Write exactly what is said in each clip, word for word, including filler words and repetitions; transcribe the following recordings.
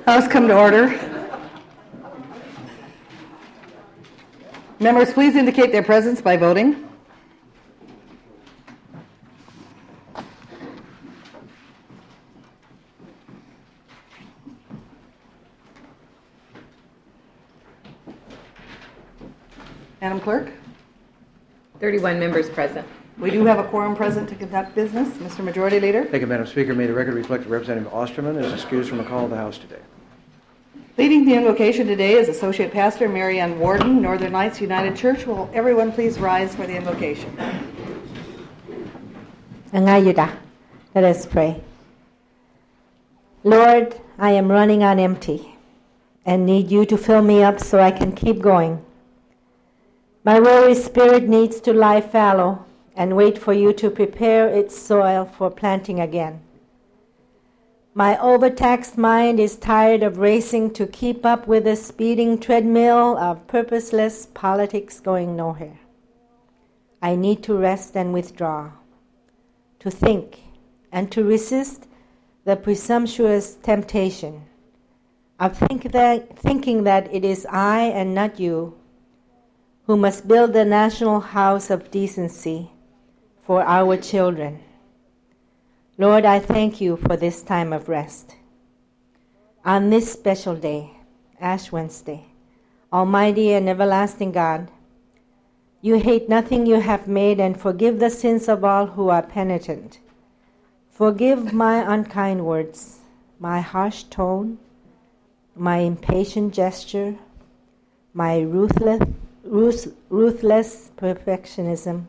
House come to order. Members, please indicate their presence by voting. Madam Clerk? thirty-one members present. We do have a quorum present to conduct business. Mister Majority Leader? Thank you, Madam Speaker. May the record reflect that Representative Osterman is excused from the call of the House today. Leading the invocation today is Associate Pastor Mary Ann Warden, Northern Lights United Church. Will everyone please rise for the invocation? Angayuda. Let us pray. Lord, I am running on empty and need you to fill me up so I can keep going. My weary spirit needs to lie fallow and wait for you to prepare its soil for planting again. My overtaxed mind is tired of racing to keep up with the speeding treadmill of purposeless politics going nowhere. I need to rest and withdraw, to think and to resist the presumptuous temptation of think that, thinking that it is I and not you who must build the national house of decency for our children. Lord, I thank you for this time of rest. On this special day, Ash Wednesday, Almighty and everlasting God, you hate nothing you have made and forgive the sins of all who are penitent. Forgive my unkind words, my harsh tone, my impatient gesture, my ruthless, ruth, ruthless perfectionism,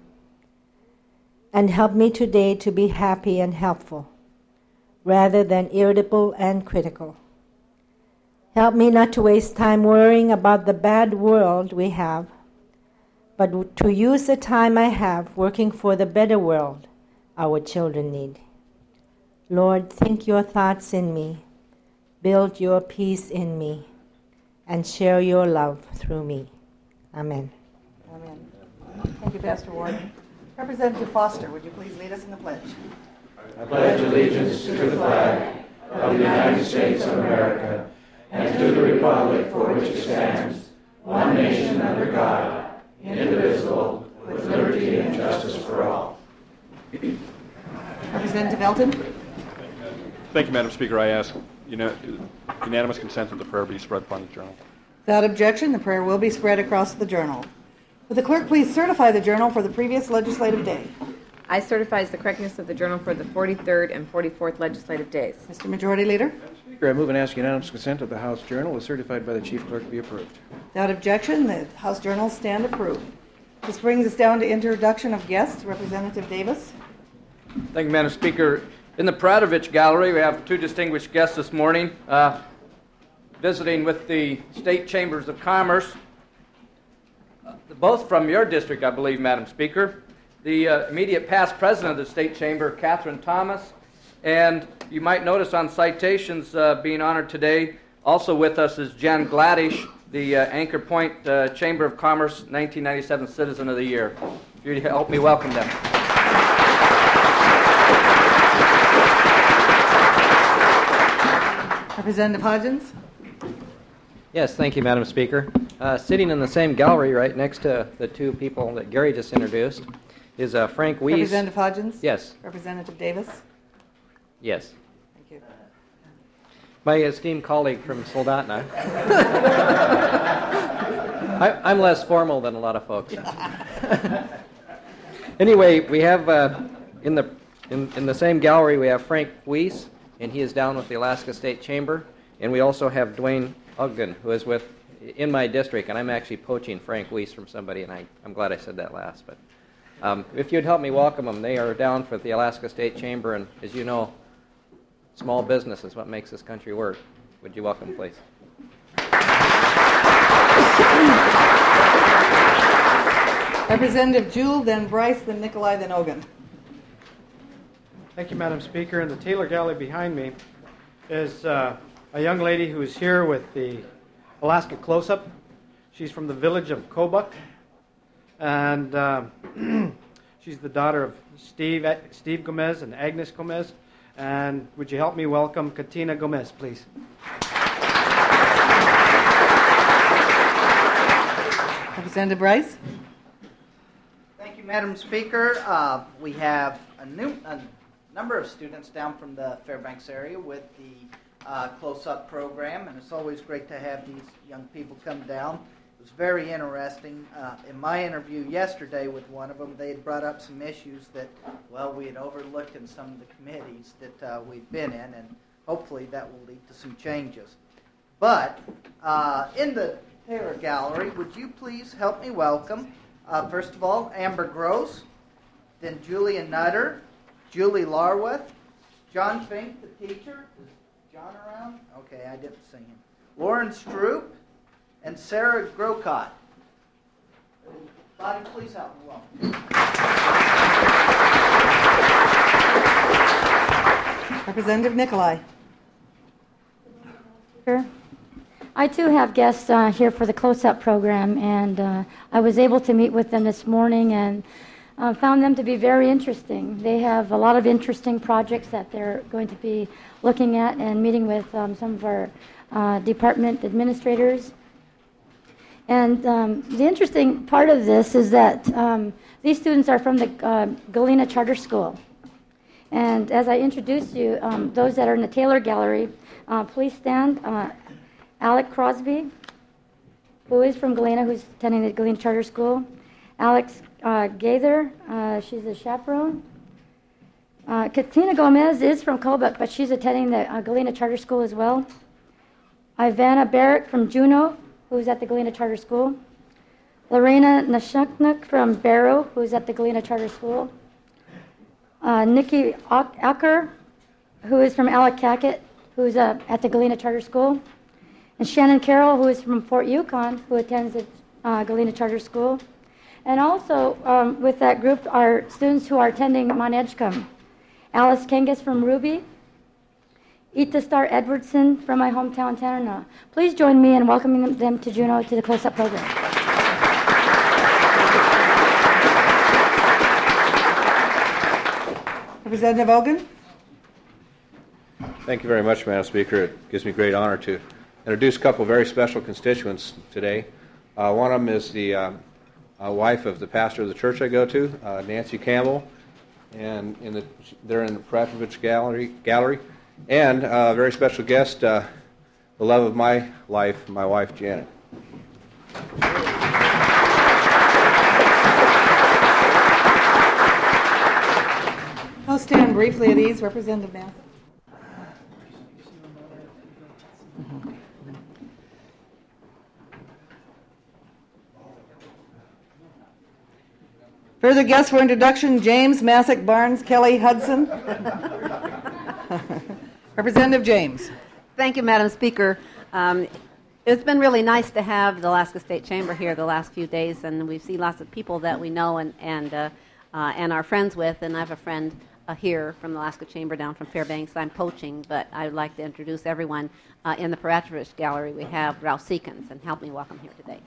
and help me today to be happy and helpful, rather than irritable and critical. Help me not to waste time worrying about the bad world we have, but to use the time I have working for the better world our children need. Lord, think your thoughts in me, build your peace in me, and share your love through me. Amen. Amen. Thank you, Pastor Warden. Representative Foster, would you please lead us in the pledge? I pledge allegiance to the flag of the United States of America and to the republic for which it stands, one nation under God, indivisible, with liberty and justice for all. Representative Elton? Thank you, Madam Speaker. I ask you know, unanimous consent that the prayer be spread upon the journal. Without objection, the prayer will be spread across the journal. Would the clerk please certify the journal for the previous legislative day? I certify the correctness of the journal for the forty-third and forty-fourth legislative days. Mister Majority Leader? Madam Speaker, I move and ask unanimous consent that the House Journal is certified by the Chief Clerk to be approved. Without objection, the House journals stand approved. This brings us down to introduction of guests. Representative Davis? Thank you, Madam Speaker. In the Pradovich Gallery, we have two distinguished guests this morning, uh, visiting with the State Chambers of Commerce, uh, both from your district, I believe, Madam Speaker. The uh, immediate past president of the State Chamber, Catherine Thomas, and you might notice on citations uh, being honored today, also with us is Jen Gladish, the uh, Anchor Point uh, Chamber of Commerce nineteen ninety-seven Citizen of the Year. If you'd help me welcome them. Representative Hodgins? Yes, thank you, Madam Speaker. Uh, sitting in the same gallery right next to the two people that Gary just introduced is uh, Frank Weiss. Representative Hodgins? Yes. Representative Davis? Yes. Thank you. My esteemed colleague from Soldotna. I, I'm less formal than a lot of folks. Anyway, we have uh, in the in, in the same gallery we have Frank Weiss, and he is down with the Alaska State Chamber, and we also have Dwayne Ogden, who is with in my district, and I'm actually poaching Frank Weiss from somebody, and I, I'm glad I said that last. But um, if you'd help me welcome them, they are down for the Alaska State Chamber, and as you know, small business is what makes this country work. Would you welcome, please? Representative Jewell, then Bryce, then Nikolai, then Ogun. Thank you, Madam Speaker. In the Taylor Gallery behind me is uh, a young lady who is here with the Alaska Close-Up. She's from the village of Kobuk, and uh, she's the daughter of Steve Steve Gomez and Agnes Gomez. And would you help me welcome Katina Gomez, please? Representative Bryce? Thank you, Madam Speaker. Uh, we have a, new, a number of students down from the Fairbanks area with the uh, close-up program, and it's always great to have these young people come down. It was very interesting. Uh, in my interview yesterday with one of them, they had brought up some issues that, well, we had overlooked in some of the committees that uh, we've been in, and hopefully that will lead to some changes. But uh, in the Taylor Gallery, would you please help me welcome, uh, first of all, Amber Gross, then Julia Nutter, Julie Larworth, John Fink, the teacher. Is John around? Okay, I didn't see him. Lauren Stroop, and Sarah Grocott. Body, please help me welcome. Representative Nicolai. Sure. I too have guests uh, here for the close-up program, and uh, I was able to meet with them this morning and uh, found them to be very interesting. They have a lot of interesting projects that they're going to be looking at and meeting with um, some of our uh, department administrators. And um, the interesting part of this is that um, these students are from the uh, Galena Charter School. And as I introduce you, um, those that are in the Taylor Gallery, uh, please stand. Uh, Alec Crosby, who is from Galena, who's attending the Galena Charter School. Alex uh, Gaither, uh, she's a chaperone. Uh, Katina Gomez is from Kobuk, but she's attending the uh, Galena Charter School as well. Ivana Barrett from Juneau, who's at the Galena Charter School. Lorena Nashuknuk from Barrow, who's at the Galena Charter School. Uh, Nikki Acker, who is from Allakaket, who's uh, at the Galena Charter School. And Shannon Carroll, who is from Fort Yukon, who attends the uh, Galena Charter School. And also um, with that group are students who are attending Mount Edgecombe. Alice Kangas from Ruby. Ita Star Edwardson from my hometown, Tanana. Please join me in welcoming them to Juneau to the close-up program. Representative Ogun? Thank you very much, Madam Speaker. It gives me great honor to introduce a couple of very special constituents today. Uh, one of them is the uh, uh, wife of the pastor of the church I go to, uh, Nancy Campbell, and in the, they're in the Pratovich Gallery. Gallery. And uh, a very special guest, uh, the love of my life, my wife, Janet. I'll stand briefly at ease. Representative Mathis. Further guests for introduction, James Massack Barnes, Kelly Hudson. Representative James. Thank you, Madam Speaker. Um, it's been really nice to have the Alaska State Chamber here the last few days, and we've seen lots of people that we know and and uh, uh, and are friends with. And I have a friend uh, here from the Alaska Chamber down from Fairbanks. I'm poaching, but I would like to introduce everyone. Uh, in the Paratovich Gallery, we have Ralph Seekins, and help me welcome here today.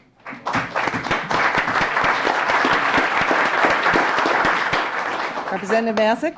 Representative Massack.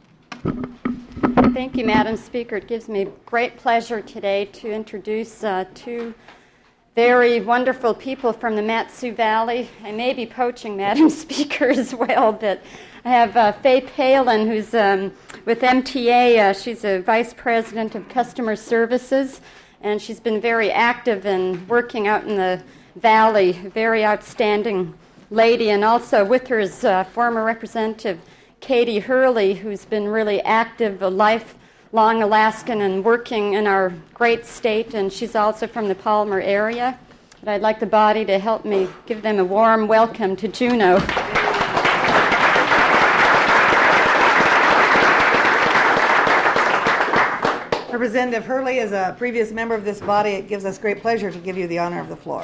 Thank you, Madam Speaker. It gives me great pleasure today to introduce uh, two very wonderful people from the Mat-Su Valley. I may be poaching, Madam Speaker, as well, but I have uh, Faye Palin, who's um, with M T A. Uh, she's a Vice President of Customer Services, and she's been very active in working out in the Valley. Very outstanding lady. And also with her is uh, former Representative Katie Hurley, who's been really active, a lifelong Alaskan and working in our great state, and she's also from the Palmer area. But I'd like the body to help me give them a warm welcome to Juneau. Representative Hurley is a previous member of this body. It gives us great pleasure to give you the honor of the floor.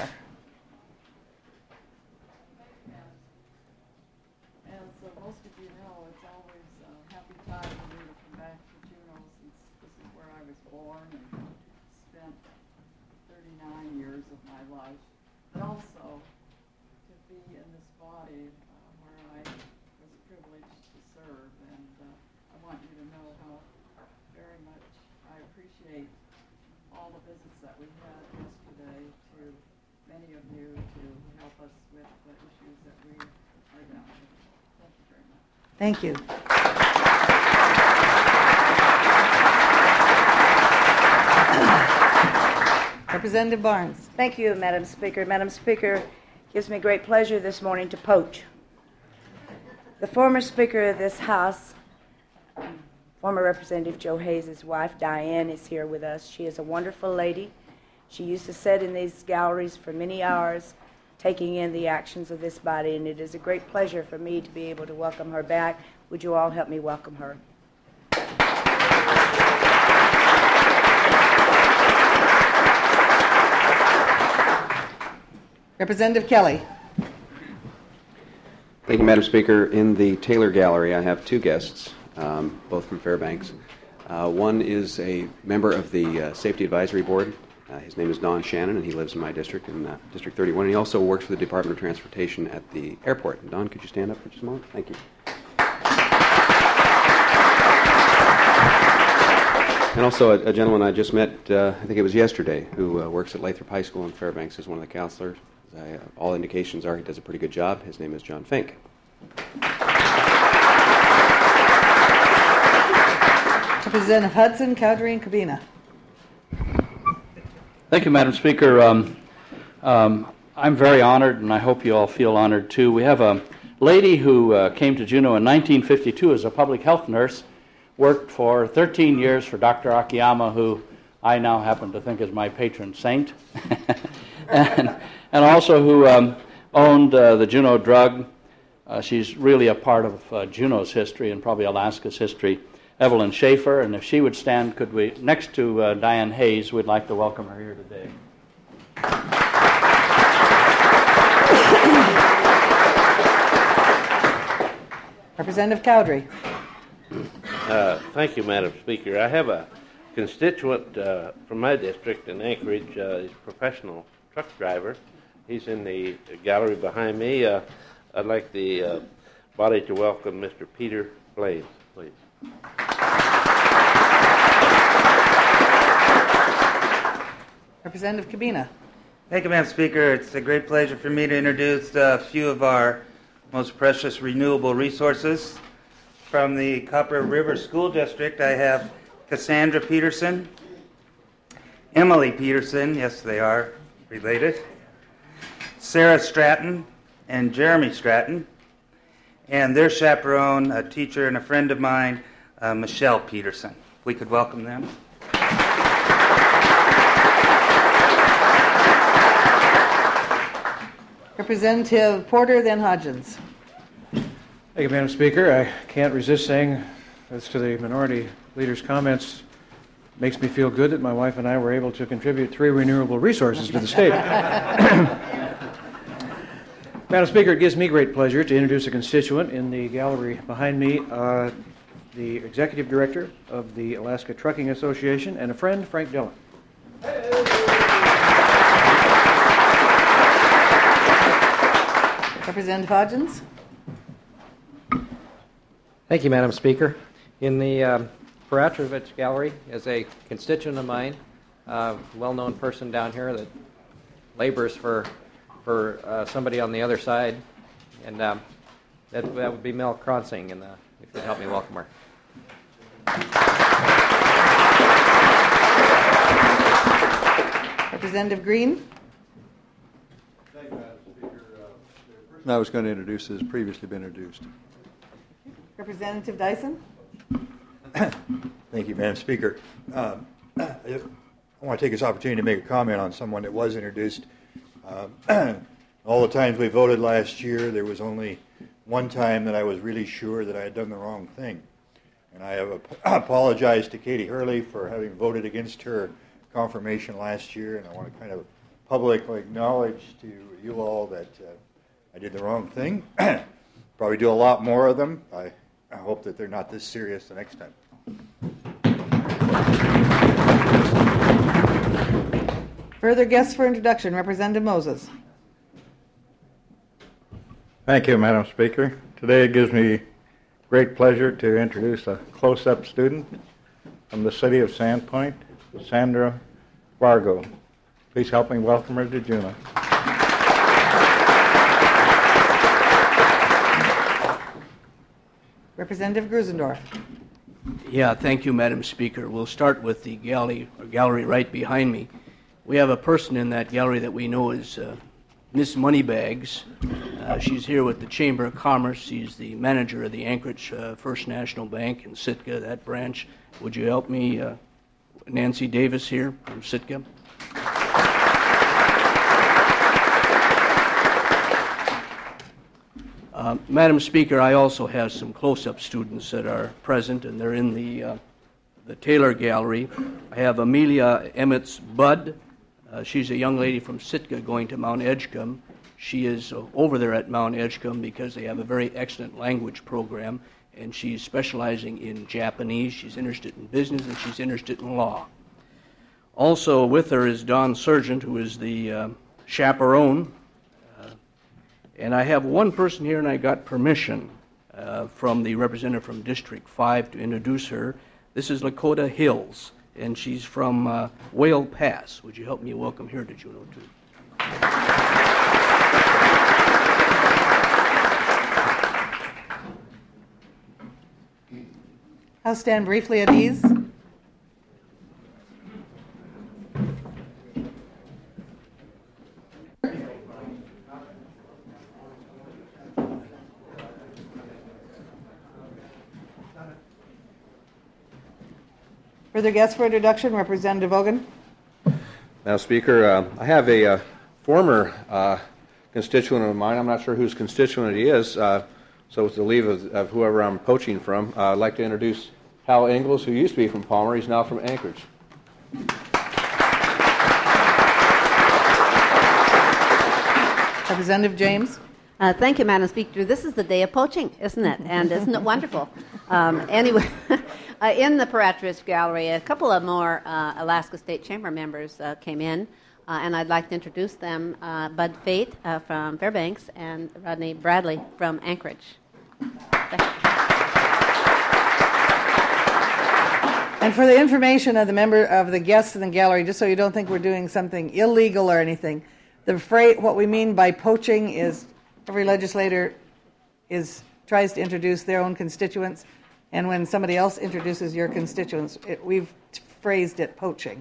But also to be in this body uh, where I was privileged to serve, and uh, I want you to know how very much I appreciate all the visits that we had yesterday, to many of you to help us with the issues that we are dealing with. Thank you very much. Thank you. Representative Barnes. Thank you, Madam Speaker. Madam Speaker, it gives me great pleasure this morning to poach. The former Speaker of this House, former Representative Joe Hayes' wife, Diane, is here with us. She is a wonderful lady. She used to sit in these galleries for many hours, taking in the actions of this body, and it is a great pleasure for me to be able to welcome her back. Would you all help me welcome her? Representative Kelly. Thank you, Madam Speaker. In the Taylor Gallery, I have two guests, um, both from Fairbanks. Uh, one is a member of the uh, Safety Advisory Board. Uh, his name is Don Shannon, and he lives in my district, in uh, District thirty-one. And he also works for the Department of Transportation at the airport. And Don, could you stand up for just a moment? Thank you. And also a, a gentleman I just met, uh, I think it was yesterday, who uh, works at Lathrop High School in Fairbanks as one of the counselors. Uh, all indications are he does a pretty good job. His name is John Fink. Representative Hudson, Cowdery, and Cabina. Thank you, Madam Speaker. Um, um, I'm very honored, and I hope you all feel honored too. We have a lady who uh, came to Juneau in nineteen fifty-two as a public health nurse, worked for thirteen years for Doctor Akiyama, who I now happen to think is my patron saint, and, and also who um, owned uh, the Juneau Drug. Uh, she's really a part of uh, Juneau's history and probably Alaska's history. Evelyn Schaefer, and if she would stand, could we, next to uh, Diane Hayes, we'd like to welcome her here today. Representative Cowdery. Uh, thank you, Madam Speaker. I have a constituent uh, from my district in Anchorage. Uh, he's a professional truck driver. He's in the gallery behind me. Uh, I'd like the uh, body to welcome Mister Peter Blaze, please. Representative Cabina. Thank you, Madam Speaker. It's a great pleasure for me to introduce a few of our most precious renewable resources. From the Copper River School District, I have Cassandra Peterson, Emily Peterson, yes they are related, Sarah Stratton, and Jeremy Stratton, and their chaperone, a teacher and a friend of mine, uh, Michelle Peterson. If we could welcome them. Representative Porter, then Hodgins. Thank you, Madam Speaker. I can't resist saying, as to the minority leader's comments, makes me feel good that my wife and I were able to contribute three renewable resources to the state. Madam Speaker, it gives me great pleasure to introduce a constituent in the gallery behind me, uh, the Executive Director of the Alaska Trucking Association, and a friend, Frank Dillon. Representative Hodgins. Thank you, Madam Speaker. In the um, Peratrovich Gallery is a constituent of mine, a well-known person down here that labors for for uh, somebody on the other side, and um, that, that would be Mel Kronsing, and uh, if you'd help me welcome her. Representative Green. Thank you, Madam Speaker. Uh, the person I was going to introduce has previously been introduced. Representative Dyson. Thank you, Madam Speaker. Uh, I want to take this opportunity to make a comment on someone that was introduced. Uh, all the times we voted last year, there was only one time that I was really sure that I had done the wrong thing. And I have ap- apologized to Katie Hurley for having voted against her confirmation last year, and I want to kind of publicly acknowledge to you all that uh, I did the wrong thing. Probably do a lot more of them. I, I hope that they're not this serious the next time. Further guests for introduction. Representative Moses. Thank you, Madam Speaker. Today it gives me great pleasure to introduce a close-up student from the city of Sandpoint, Sandra Fargo. Please help me welcome her to Juneau. Representative Grusendorf. Yeah, thank you, Madam Speaker. We'll start with the gallery, or gallery right behind me. We have a person in that gallery that we know is uh, Miss Moneybags. Uh, she's here with the Chamber of Commerce. She's the manager of the Anchorage uh, First National Bank in Sitka, that branch. Would you help me, uh, Nancy Davis here from Sitka? Uh, Madam Speaker, I also have some close-up students that are present, and they're in the uh, the Taylor Gallery. I have Amelia Emmets Budd. Uh, she's a young lady from Sitka going to Mount Edgecombe. She is uh, over there at Mount Edgecombe because they have a very excellent language program, and she's specializing in Japanese. She's interested in business, and she's interested in law. Also with her is Don Sargent, who is the uh, chaperone. And I have one person here, and I got permission uh, from the representative from District five to introduce her. This is Lakota Hills, and she's from uh, Whale Pass. Would you help me welcome her to Juneau, too? I'll stand briefly at ease. Further guests for introduction, Representative Ogun. Madam Speaker, uh, I have a uh, former uh, constituent of mine. I'm not sure whose constituent he is, uh, so with the leave of, of whoever I'm poaching from, uh, I'd like to introduce Hal Ingalls, who used to be from Palmer. He's now from Anchorage. Representative James. Uh, thank you, Madam Speaker. This is the day of poaching, isn't it? And isn't it wonderful? Um, anyway, uh, in the Paratrich Gallery, a couple of more uh, Alaska State Chamber members uh, came in, uh, and I'd like to introduce them, uh, Bud Fate uh, from Fairbanks and Rodney Bradley from Anchorage. And for the information of the member of the guests in the gallery, just so you don't think we're doing something illegal or anything, the phrase, what we mean by poaching is every legislator is tries to introduce their own constituents, and when somebody else introduces your constituents, it, we've phrased it poaching.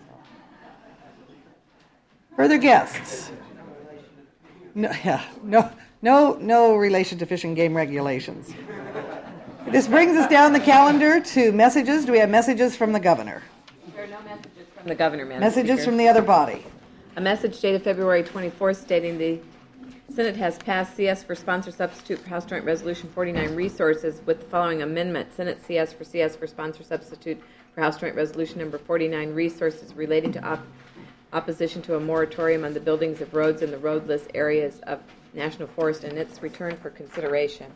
Further guests? No, yeah, no, no, no relation to Fish and Game regulations. This brings us down the calendar to messages. Do we have messages from the governor? There are no messages from the governor, Madam Messages Speaker. from the other body. A message dated February twenty-fourth stating the Senate has passed C S for sponsor substitute for House Joint Resolution forty-nine resources with the following amendment. Senate C S for C S for sponsor substitute for House Joint Resolution number forty-nine resources relating to op- opposition to a moratorium on the buildings of roads in the roadless areas of National Forest and its return for consideration.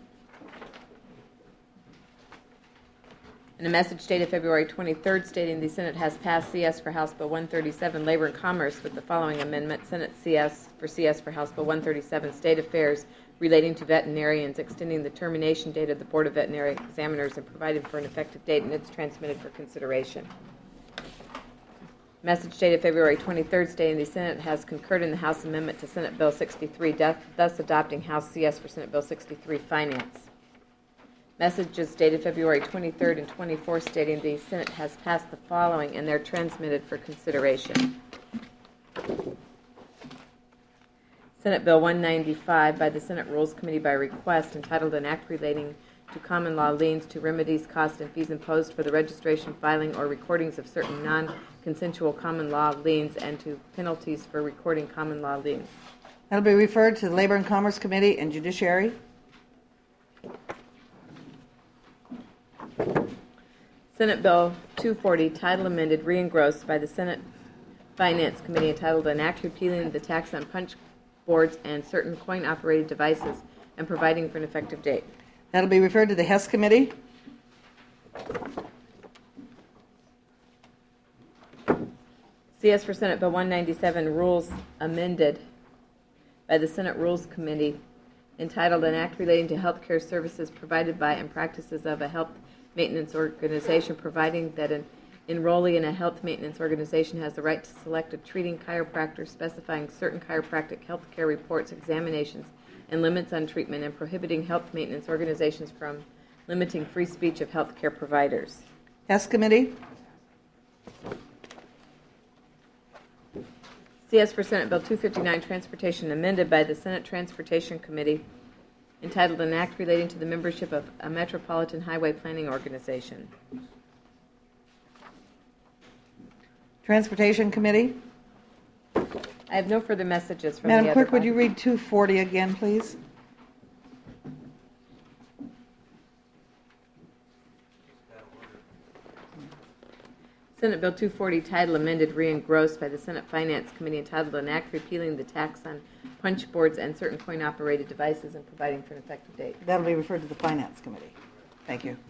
And a message dated February twenty-third stating the Senate has passed C S for House Bill one thirty-seven, Labor and Commerce, with the following amendment. Senate C S for C S for House Bill one thirty-seven, State Affairs relating to veterinarians, extending the termination date of the Board of Veterinary Examiners and providing for an effective date, and it's transmitted for consideration. Message dated February twenty-third stating the Senate has concurred in the House amendment to Senate Bill sixty-three, thus adopting House C S for Senate Bill sixty-three, Finance. Messages dated February twenty-third and twenty-fourth stating the Senate has passed the following, and they're transmitted for consideration. Senate Bill one ninety-five by the Senate Rules Committee by request, entitled An Act Relating to Common Law Liens to Remedies, Costs, and Fees Imposed for the Registration, Filing, or Recordings of Certain Non-Consensual Common Law Liens and to Penalties for Recording Common Law Liens. That'll be referred to the Labor and Commerce Committee and Judiciary. Senate Bill two forty, title amended, re-engrossed by the Senate Finance Committee, entitled An Act Repealing the Tax on Punch Boards and Certain Coin-Operated Devices and Providing for an Effective Date. That'll be referred to the Hess Committee. C S for Senate Bill one ninety-seven, rules amended by the Senate Rules Committee, entitled An Act Relating to Healthcare Services Provided by and Practices of a Health Maintenance Organization, providing that an enrollee in a health maintenance organization has the right to select a treating chiropractor specifying certain chiropractic health care reports, examinations, and limits on treatment, and prohibiting health maintenance organizations from limiting free speech of health care providers. S Committee. C S for Senate Bill two fifty-nine, Transportation, amended by the Senate Transportation Committee, entitled An Act Relating to the Membership of a Metropolitan Highway Planning Organization. Transportation Committee. I have no further messages from Madam the Clerk, other would you body. read two forty again, please? Senate Bill two forty, title amended, re-engrossed by the Senate Finance Committee, entitled An Act Repealing the Tax on Punch Boards and Certain Coin-Operated Devices and Providing for an Effective Date. That'll be referred to the Finance Committee. Thank you.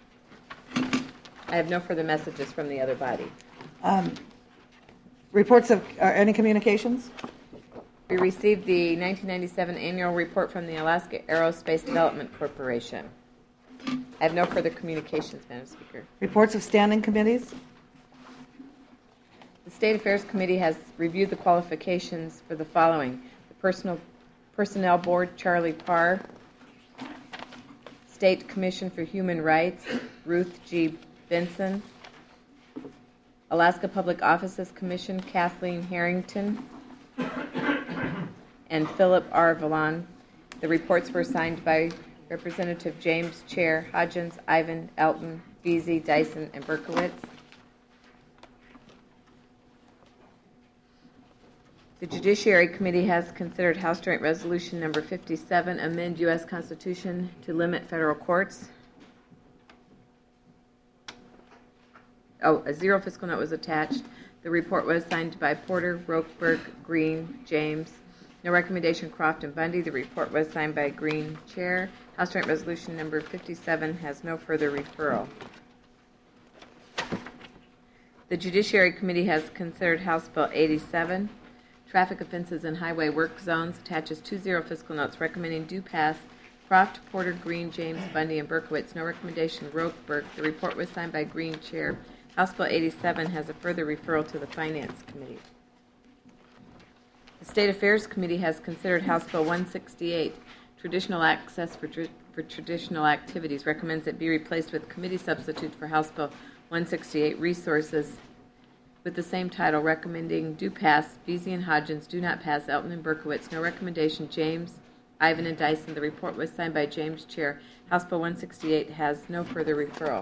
I have no further messages from the other body. Um, reports of uh, any communications? We received the nineteen ninety-seven annual report from the Alaska Aerospace Development Corporation. I have no further communications, Madam Speaker. Reports of standing committees? The State Affairs Committee has reviewed the qualifications for the following: the Personal Personnel Board, Charlie Parr; State Commission for Human Rights, Ruth G. Benson; Alaska Public Offices Commission, Kathleen Harrington and Philip R. Vallon. The reports were signed by Representative James Chair, Hodgins, Ivan, Elton, Veazey, Dyson, and Berkowitz. The Judiciary Committee has considered House Joint Resolution number fifty-seven, amend U S Constitution to limit federal courts. Oh, a zero fiscal note was attached. The report was signed by Porter, Rokeberg, Green, James. No recommendation, Croft and Bundy. The report was signed by Green, Chair. House Joint Resolution number fifty-seven has no further referral. The Judiciary Committee has considered House Bill eighty-seven, Traffic Offenses in Highway Work Zones, attaches two zero fiscal notes recommending do pass. Croft, Porter, Green, James, Bundy, and Berkowitz. No recommendation, Rokeberg. The report was signed by Green, Chair. House Bill eighty-seven has a further referral to the Finance Committee. The State Affairs Committee has considered House Bill one sixty-eight, Traditional Access for, tr- for Traditional Activities, recommends it be replaced with committee substitute for House Bill one sixty-eight, Resources, with the same title, recommending do pass. Veazey and Hodgins do not pass. Elton and Berkowitz. No recommendation. James, Ivan, and Dyson. The report was signed by James, Chair. House Bill one sixty-eight has no further referral.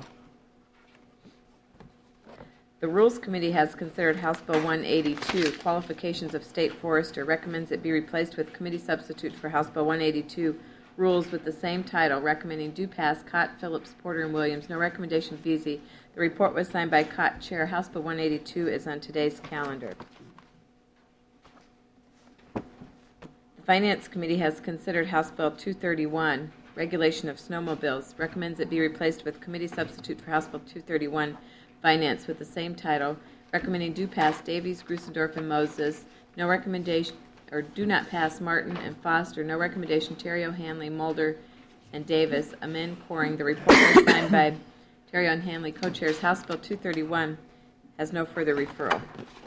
The Rules Committee has considered House Bill one eighty-two, Qualifications of State Forester, recommends it be replaced with committee substitute for House Bill one eighty-two, Rules, with the same title, recommending do pass. Cott, Phillips, Porter, and Williams. No recommendation, Veazey. The report was signed by Cott, Chair. House Bill one eighty-two is on today's calendar. The Finance Committee has considered House Bill two thirty-one, Regulation of Snowmobiles, recommends it be replaced with committee substitute for House Bill two thirty-one, Finance, with the same title, recommending do pass. Davies, Grusendorf, and Moses. No recommendation, or do not pass. Martin and Foster. No recommendation. Terrio, Hanley, Mulder, and Davis. Amend Coring. The report was signed by Terrio and Hanley, co-chairs. House Bill two thirty-one has no further referral.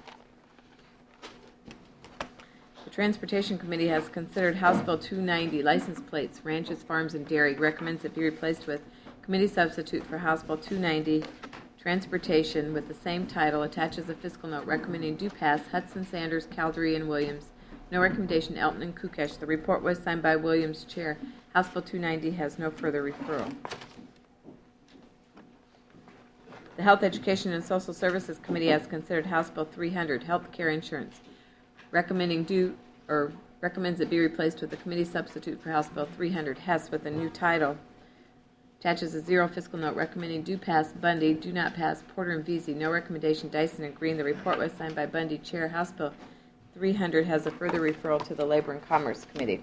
The Transportation Committee has considered House Bill two ninety, License Plates, Ranches, Farms, and Dairy, recommends it be replaced with committee substitute for House Bill two ninety, Transportation, with the same title, attaches a fiscal note recommending do pass. Hudson, Sanders, Caldery, and Williams. No recommendation, Elton and Kukesh. The report was signed by Williams, Chair. House Bill two ninety has no further referral. The Health, Education, and Social Services Committee has considered House Bill three hundred, Health Care Insurance, recommending do or recommends it be replaced with the committee substitute for House Bill three hundred, Hess, with a new title. Attaches a zero fiscal note recommending do pass. Bundy, do not pass. Porter and Veazey. No recommendation. Dyson and Green. The report was signed by Bundy, Chair. House Bill three hundred has a further referral to the Labor and Commerce Committee.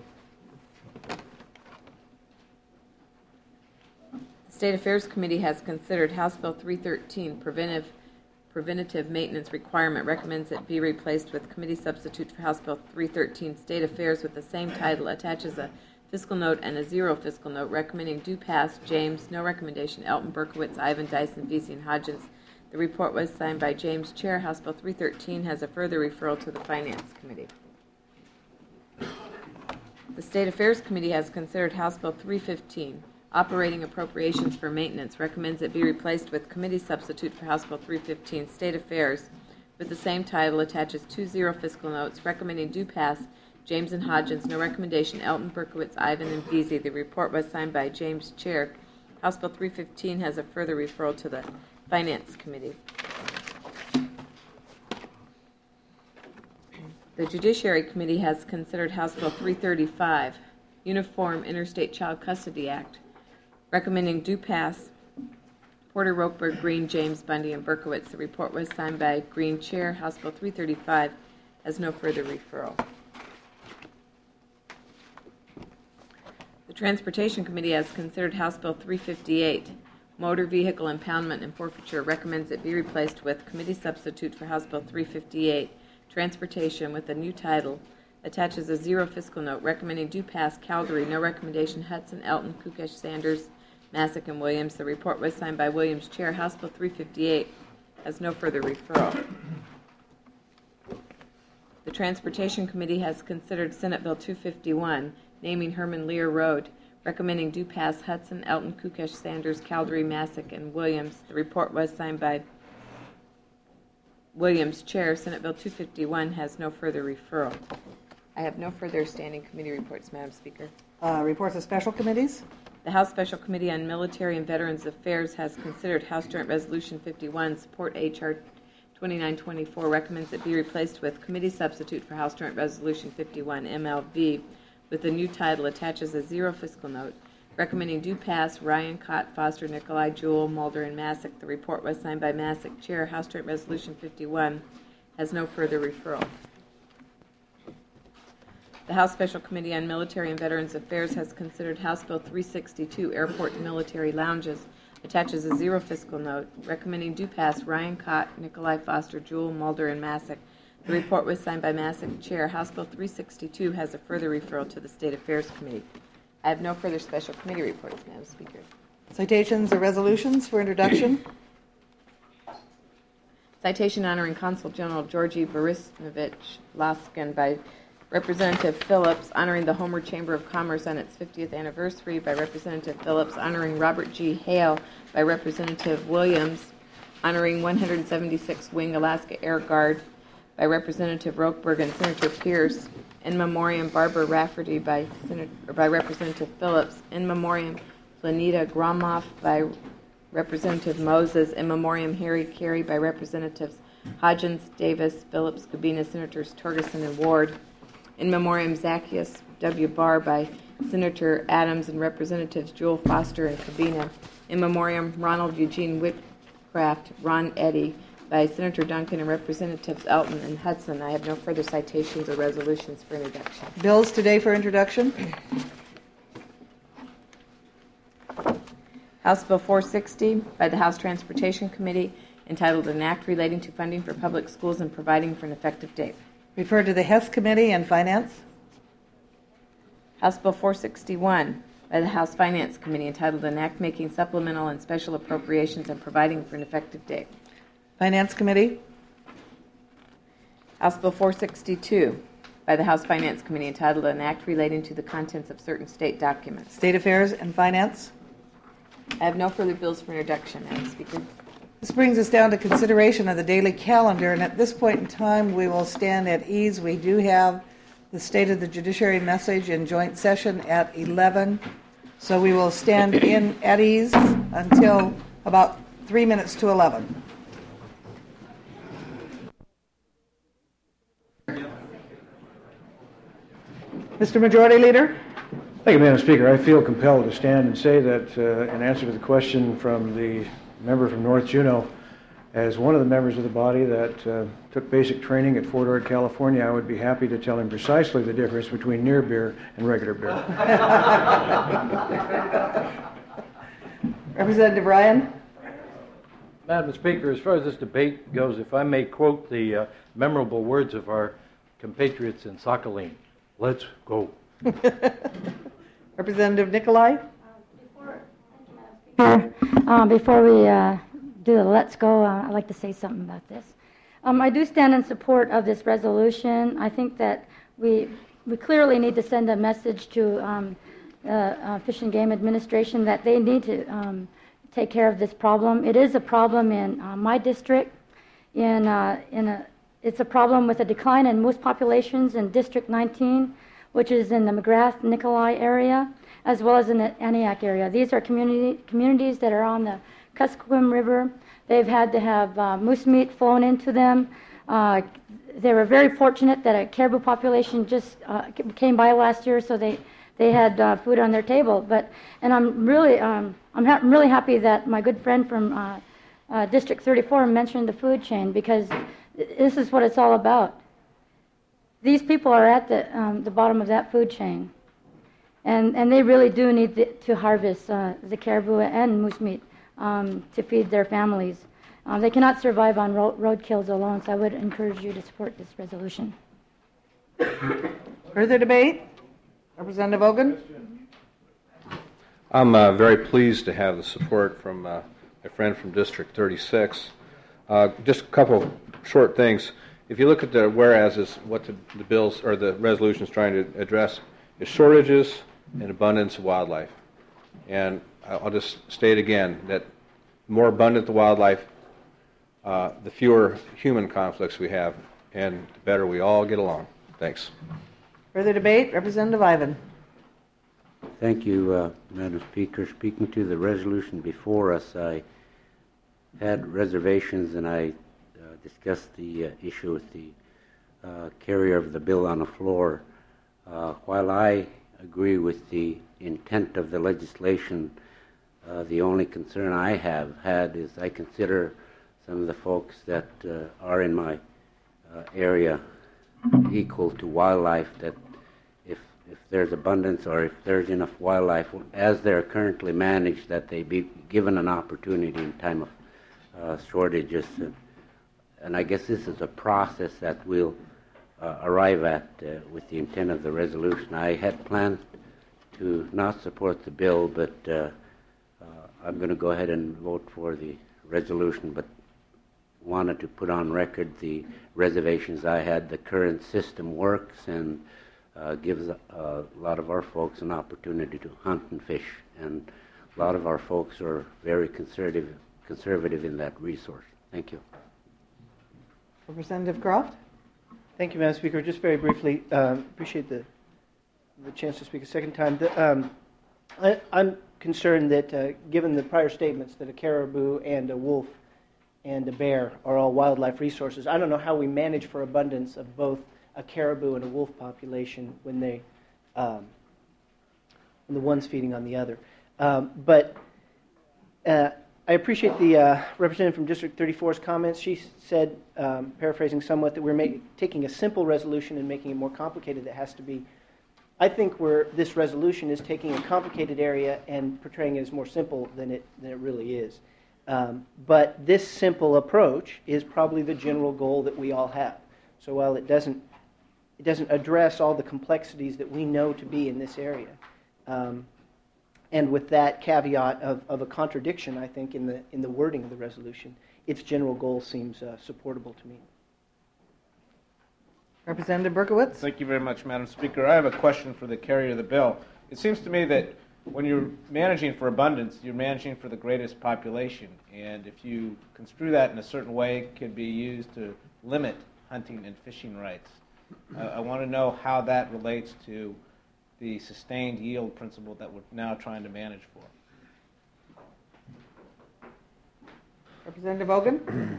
The State Affairs Committee has considered House Bill three thirteen, Preventive Preventative Maintenance Requirement, recommends it be replaced with committee substitute for House Bill three thirteen, State Affairs, with the same title, attaches a fiscal note and a zero fiscal note, recommending do pass. James, no recommendation. Elton, Berkowitz, Ivan, Dyson, Veazey, and Hodgins. The report was signed by James Chair. House Bill three thirteen has a further referral to the Finance Committee. The State Affairs Committee has considered House Bill three fifteen, Operating Appropriations for Maintenance, recommends it be replaced with committee substitute for House Bill three fifteen, State Affairs, with the same title, attaches two zero fiscal notes, recommending do pass James and Hodgins, no recommendation Elton, Berkowitz, Ivan, and Veazey. The report was signed by James Chair. House Bill three fifteen has a further referral to the Finance Committee. The Judiciary Committee has considered House Bill three thirty-five, Uniform Interstate Child Custody Act, recommending do pass Porter, Rokeberg, Green, James, Bundy, and Berkowitz. The report was signed by Green Chair. House Bill three thirty-five has no further referral. The Transportation Committee has considered House Bill three fifty-eight, Motor Vehicle Impoundment and Forfeiture, recommends it be replaced with committee substitute for House Bill three fifty-eight, Transportation, with a new title, attaches a zero fiscal note, recommending do pass Calgary, no recommendation Hudson, Elton, Kukesh, Sanders, Massick, and Williams. The report was signed by Williams Chair. House Bill three fifty-eight has no further referral. The Transportation Committee has considered Senate Bill two fifty-one, naming Herman Lear Road, recommending do pass Hudson, Elton, Kukesh, Sanders, Calgary, Massick, and Williams. The report was signed by Williams Chair. Senate Bill two fifty-one has no further referral. I have no further standing committee reports, Madam Speaker. Uh, reports of special committees. The House Special Committee on Military and Veterans Affairs has considered House Joint Resolution fifty-one, Support H R twenty-nine twenty-four, recommends it be replaced with committee substitute for House Joint Resolution fifty-one, M L V, with a new title, attaches a zero fiscal note, recommending do pass Ryan, Cott, Foster, Nikolai, Jewell, Mulder, and Massick. The report was signed by Massick Chair. House Joint Resolution fifty-one has no further referral. The House Special Committee on Military and Veterans Affairs has considered House Bill three sixty-two, Airport and Military Lounges, attaches a zero fiscal note, recommending do pass Ryan, Cott, Nikolai, Foster, Jewell, Mulder, and Massick. The report was signed by Massick Chair. House Bill three sixty-two has a further referral to the State Affairs Committee. I have no further special committee reports, Madam Speaker. Citations or resolutions for introduction. Citation honoring Consul General Georgy Borisovich Laskin by Representative Phillips, honoring the Homer Chamber of Commerce on its fiftieth anniversary by Representative Phillips, honoring Robert G. Hale by Representative Williams, honoring one hundred seventy-sixth Wing Alaska Air Guard by Representative Rokeberg and Senator Pierce, in memoriam Barbara Rafferty by, Senator, or by Representative Phillips, in memoriam Planita Gromoff by Representative Moses, in memoriam Harry Carey by Representatives Hodgins, Davis, Phillips, Gabina, Senators Torgerson and Ward, in memoriam Zacchaeus W. Barr by Senator Adams and Representatives Jewell, Foster, and Gabina, in memoriam Ronald Eugene Whitcraft, Ron Eddy, by Senator Duncan and Representatives Elton and Hudson. I have no further citations or resolutions for introduction. Bills today for introduction. House Bill four sixty by the House Transportation Committee, entitled An Act Relating to Funding for Public Schools and Providing for an Effective Date. Referred to the Hess Committee and Finance. House Bill four sixty-one by the House Finance Committee, entitled An Act Making Supplemental and Special Appropriations and Providing for an Effective Date. Finance Committee. House Bill four sixty-two by the House Finance Committee, entitled An Act Relating to the Contents of Certain State Documents. State Affairs and Finance. I have no further bills for introduction, Madam Speaker. This brings us down to consideration of the daily calendar, and at this point in time we will stand at ease. We do have the State of the Judiciary message in joint session at eleven, so we will stand in at ease until about three minutes to eleven. Mister Majority Leader. Thank you, Madam Speaker. I feel compelled to stand and say that uh, in answer to the question from the member from North Juneau, as one of the members of the body that uh, took basic training at Fort Ord, California, I would be happy to tell him precisely the difference between near beer and regular beer. Representative Ryan. Madam Speaker, as far as this debate goes, if I may quote the uh, memorable words of our compatriots in Sakhalin, let's go. Representative Nikolai. Uh, before we uh, do the Let's Go, uh, I'd like to say something about this. Um, I do stand in support of this resolution. I think that we we clearly need to send a message to um, uh, uh, Fish and Game Administration that they need to um, take care of this problem. It is a problem in uh, my district. In uh, in a, it's a problem with a decline in moose populations in District nineteen, which is in the McGrath Nikolai area, as well as in the Antioch area. These are community communities that are on the Kuskokwim River. They've had to have uh, moose meat flown into them. Uh, they were very fortunate that a caribou population just uh, came by last year, so they they had uh, food on their table. But and I'm really um, I'm, ha- I'm really happy that my good friend from uh, uh, District thirty-four mentioned the food chain, because this is what it's all about. These people are at the um, the bottom of that food chain, and and they really do need the, to harvest uh, the caribou and moose meat um, to feed their families. Um, they cannot survive on ro- road kills alone, so I would encourage you to support this resolution. Further debate? Representative Ogun? I'm uh, very pleased to have the support from uh, my friend from District thirty-six. Uh, just a couple short things. If you look at the whereas, what the, the bills or the resolution is trying to address is shortages and abundance of wildlife. And I'll just state again that the more abundant the wildlife, uh, the fewer human conflicts we have, and the better we all get along. Thanks. Further debate? Representative Ivan. Thank you, uh, Madam Speaker. Speaking to the resolution before us, I had reservations, and I uh, discussed the uh, issue with the uh, carrier of the bill on the floor. Uh, while I agree with the intent of the legislation, uh, the only concern I have had is I consider some of the folks that uh, are in my uh, area equal to wildlife, that if if there's abundance or if there's enough wildlife as they're currently managed, that they be given an opportunity in time of uh, shortages. Uh, and I guess this is a process that we'll uh, arrive at uh, with the intent of the resolution. I had planned to not support the bill, but uh, uh, I'm going to go ahead and vote for the resolution, but wanted to put on record the reservations I had. The current system works and uh, gives a, a lot of our folks an opportunity to hunt and fish, and a lot of our folks are very conservative, conservative in that resource. Thank you. Representative Croft. Thank you, Madam Speaker. Just very briefly, um, appreciate the the chance to speak a second time. The, um, I, I'm concerned that, uh, given the prior statements, that a caribou and a wolf and a bear are all wildlife resources. I don't know how we manage for abundance of both a caribou and a wolf population when they, um, when the one's feeding on the other. Um, but uh, I appreciate the uh, representative from District thirty-four's comments. She said, um, paraphrasing somewhat, that we're make, taking a simple resolution and making it more complicated. That has to be. I think we're, this resolution is taking a complicated area and portraying it as more simple than it than it really is. Um, but this simple approach is probably the general goal that we all have. So while it doesn't it doesn't address all the complexities that we know to be in this area, um, and with that caveat of, of a contradiction, I think in the in the wording of the resolution, its general goal seems uh, supportable to me. Representative Berkowitz. Thank you very much, Madam Speaker. I have a question for the carrier of the bill. It seems to me that when you're managing for abundance, you're managing for the greatest population. And if you construe that in a certain way, it could be used to limit hunting and fishing rights. Uh, I want to know how that relates to the sustained yield principle that we're now trying to manage for. Representative Ogun.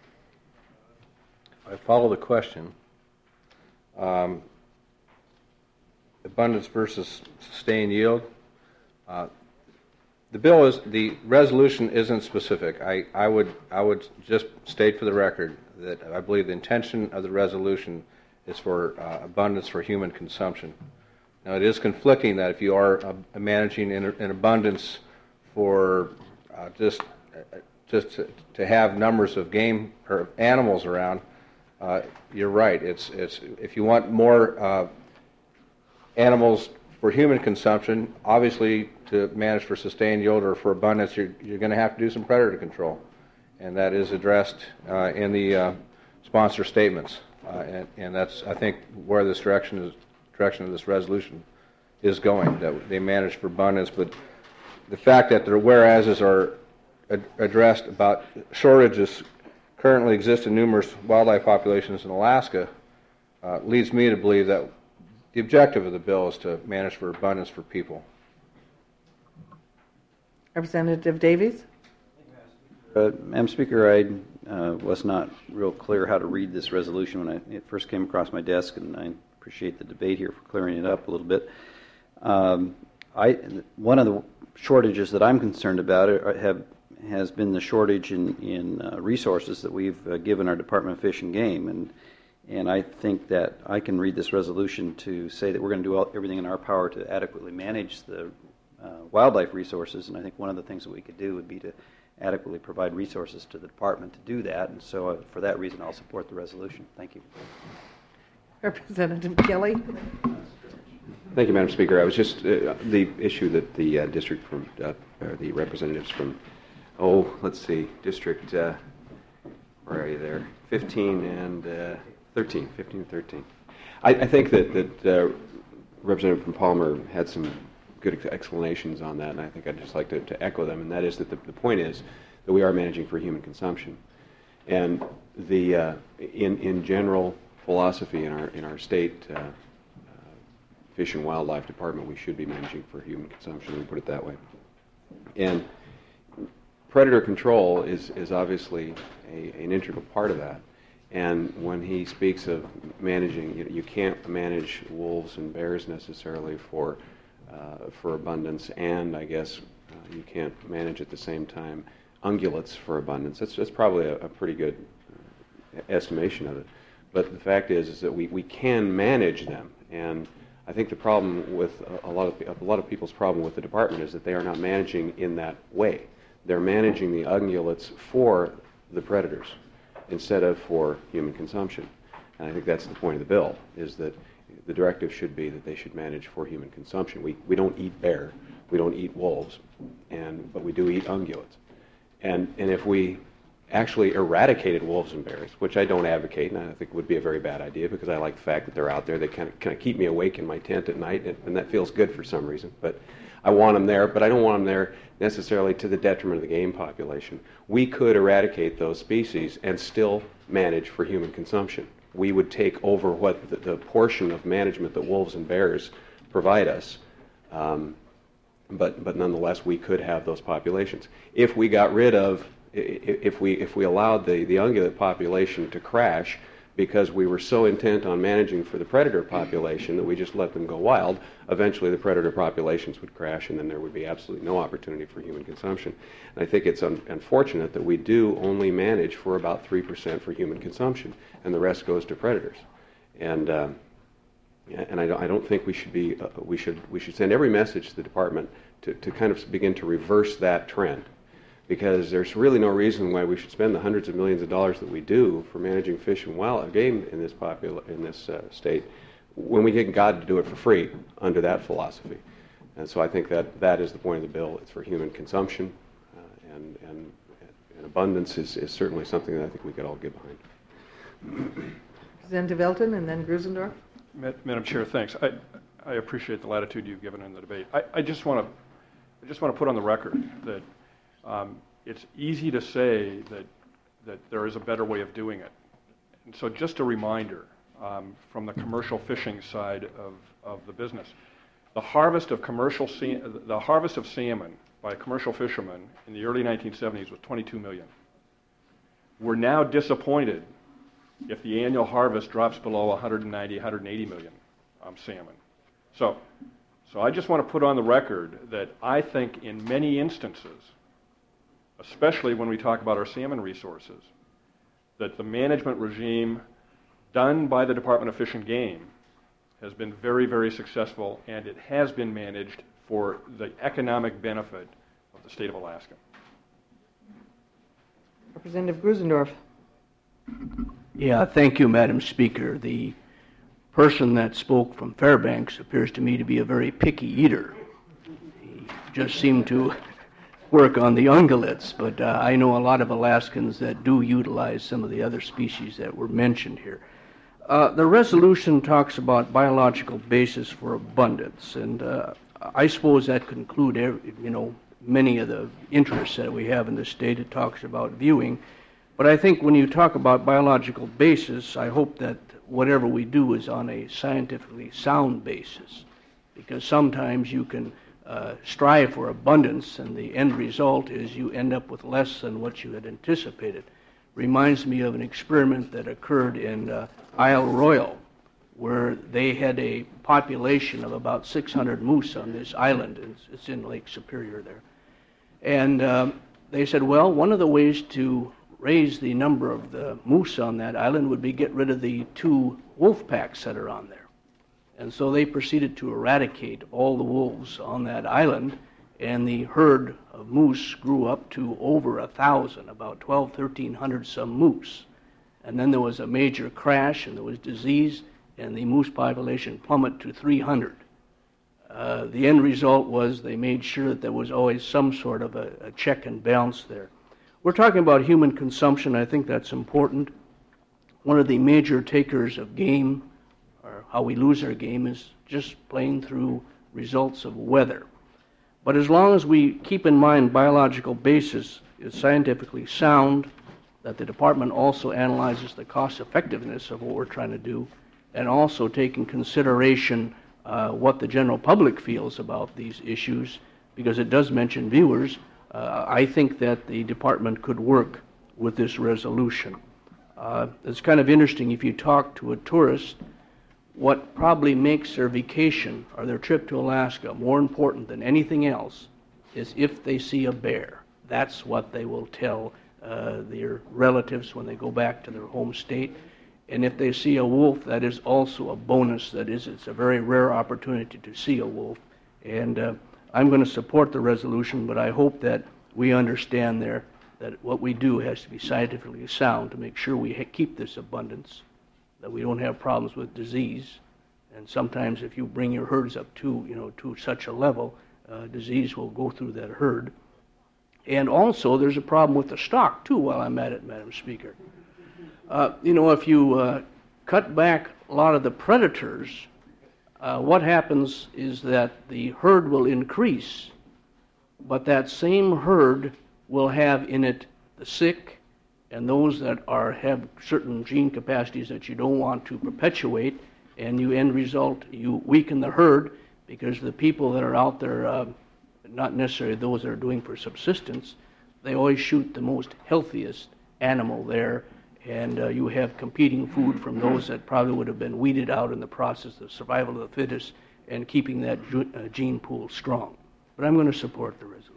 I follow the question. Um, abundance versus sustained yield. Uh, the bill is the resolution isn't specific. I, I would I would just state for the record that I believe the intention of the resolution is for uh, abundance for human consumption. Now it is conflicting that if you are uh, managing in, in abundance for uh, just uh, just to, to have numbers of game or animals around, uh, you're right. It's it's if you want more uh, animals for human consumption, obviously to manage for sustained yield or for abundance, you're, you're going to have to do some predator control. and that is addressed uh, in the uh, sponsor statements. Uh, and, and that's, I think, where this direction is, direction of this resolution is going, that they manage for abundance. But the fact that their whereases are ad- addressed about shortages currently exist in numerous wildlife populations in Alaska uh, leads me to believe that the objective of the bill is to manage for abundance for people. Representative Davies? Uh, Madam Speaker, I uh, was not real clear how to read this resolution when I, it first came across my desk, and I appreciate the debate here for clearing it up a little bit. Um, I, one of the shortages that I'm concerned about are, have, has been the shortage in, in uh, resources that we've uh, given our Department of Fish and Game, and and I think that I can read this resolution to say that we're going to do all, everything in our power to adequately manage the uh, wildlife resources, and I think one of the things that we could do would be to adequately provide resources to the department to do that, and so uh, for that reason I'll support the resolution. Thank you. Representative Kelly? Thank you, Madam Speaker. I was just, uh, the issue that the uh, district from, uh, or the representatives from, oh, let's see, District, uh, where are you there? fifteen and uh, thirteen, fifteen and thirteen. I, I think that, that uh, Representative from Palmer had some good explanations on that, and I think I'd just like to, to echo them, and that is that the, the point is that we are managing for human consumption. And the, uh, in, in general philosophy in our, in our state uh, uh, Fish and Wildlife Department, we should be managing for human consumption, we put it that way. And predator control is, is obviously a, an integral part of that. And when he speaks of managing, you, you can't manage wolves and bears necessarily for uh, for abundance, and I guess uh, you can't manage at the same time ungulates for abundance. That's, that's probably a, a pretty good estimation of it. But the fact is, is that we, we can manage them, and I think the problem with a, a lot of a lot of people's problem with the department is that they are not managing in that way. They're managing the ungulates for the predators instead of for human consumption. And I think that's the point of the bill, is that the directive should be that they should manage for human consumption. We, we don't eat bear, we don't eat wolves, and but we do eat ungulates. And, and if we actually eradicated wolves and bears, which I don't advocate, and I think would be a very bad idea because I like the fact that they're out there. They kind of, kind of keep me awake in my tent at night, and, and that feels good for some reason. But I want them there, but I don't want them there necessarily to the detriment of the game population. We could eradicate those species and still manage for human consumption. We would take over what the, the portion of management that wolves and bears provide us, um, but but nonetheless we could have those populations. If we got rid of, if we if we allowed the, the ungulate population to crash because we were so intent on managing for the predator population that we just let them go wild, eventually the predator populations would crash, and then there would be absolutely no opportunity for human consumption. And I think it's un- unfortunate that we do only manage for about three percent for human consumption, and the rest goes to predators. And uh, and I don't, I don't think we should be uh, we should we should send every message to the department to, to kind of begin to reverse that trend, because there's really no reason why we should spend the hundreds of millions of dollars that we do for managing fish and wild game in this popula- in this uh, state, when we get God to do it for free under that philosophy. And so I think that that is the point of the bill. It's for human consumption, uh, and, and and abundance is, is certainly something that I think we could all get behind. Representative Elton and then Grusendorf. Madam Chair, thanks. I, I appreciate the latitude you've given in the debate. I, I just want to I just want to put on the record that Um, it's easy to say that that there is a better way of doing it. And so just a reminder um, from the commercial fishing side of, of the business. The harvest of commercial sa- the harvest of salmon by commercial fishermen in the early nineteen seventies was twenty-two million. We're now disappointed if the annual harvest drops below one hundred ninety, one hundred eighty million um, salmon. So, so I just want to put on the record that I think in many instances, especially when we talk about our salmon resources, that the management regime done by the Department of Fish and Game has been very, very successful, and it has been managed for the economic benefit of the state of Alaska. Representative Grusendorf. Yeah, thank you, Madam Speaker. The person that spoke from Fairbanks appears to me to be a very picky eater. He just seemed to work on the ungulates, but uh, I know a lot of Alaskans that do utilize some of the other species that were mentioned here. Uh, the resolution talks about biological basis for abundance, and uh, I suppose that could include, every, you know, many of the interests that we have in the state. It talks about viewing, but I think when you talk about biological basis, I hope that whatever we do is on a scientifically sound basis, because sometimes you can uh, strive for abundance, and the end result is you end up with less than what you had anticipated. Reminds me of an experiment that occurred in uh, Isle Royale, where they had a population of about six hundred moose on this island. It's, it's in Lake Superior there. And um, they said, well, one of the ways to raise the number of the moose on that island would be get rid of the two wolf packs that are on there. And so they proceeded to eradicate all the wolves on that island, and the herd of moose grew up to over a thousand, about twelve, thirteen hundred some moose. And then there was a major crash, and there was disease, and the moose population plummeted to three hundred. Uh, the end result was they made sure that there was always some sort of a, a check and balance there. We're talking about human consumption. I think that's important. One of the major takers of game, or how we lose our game, is just plain through results of weather. But as long as we keep in mind biological basis is scientifically sound, that the department also analyzes the cost effectiveness of what we're trying to do, and also take in consideration uh, what the general public feels about these issues, because it does mention viewers, uh, I think that the department could work with this resolution. Uh, it's kind of interesting, if you talk to a tourist, what probably makes their vacation or their trip to Alaska more important than anything else is if they see a bear. That's what they will tell uh, their relatives when they go back to their home state. And if they see a wolf, that is also a bonus. That is, it's a very rare opportunity to see a wolf. And uh, I'm going to support the resolution, but I hope that we understand there that what we do has to be scientifically sound to make sure we ha- keep this abundance, that we don't have problems with disease. And sometimes if you bring your herds up to, you know, to such a level, uh, disease will go through that herd. And also there's a problem with the stock too, while I'm at it, Madam Speaker. Uh, you know, if you uh, cut back a lot of the predators, uh, what happens is that the herd will increase, but that same herd will have in it the sick and those that are have certain gene capacities that you don't want to perpetuate, and you end result, you weaken the herd, because the people that are out there, uh, not necessarily those that are doing for subsistence, they always shoot the most healthiest animal there, and uh, you have competing food from those that probably would have been weeded out in the process of survival of the fittest and keeping that ju- uh, gene pool strong. But I'm going to support the resolution.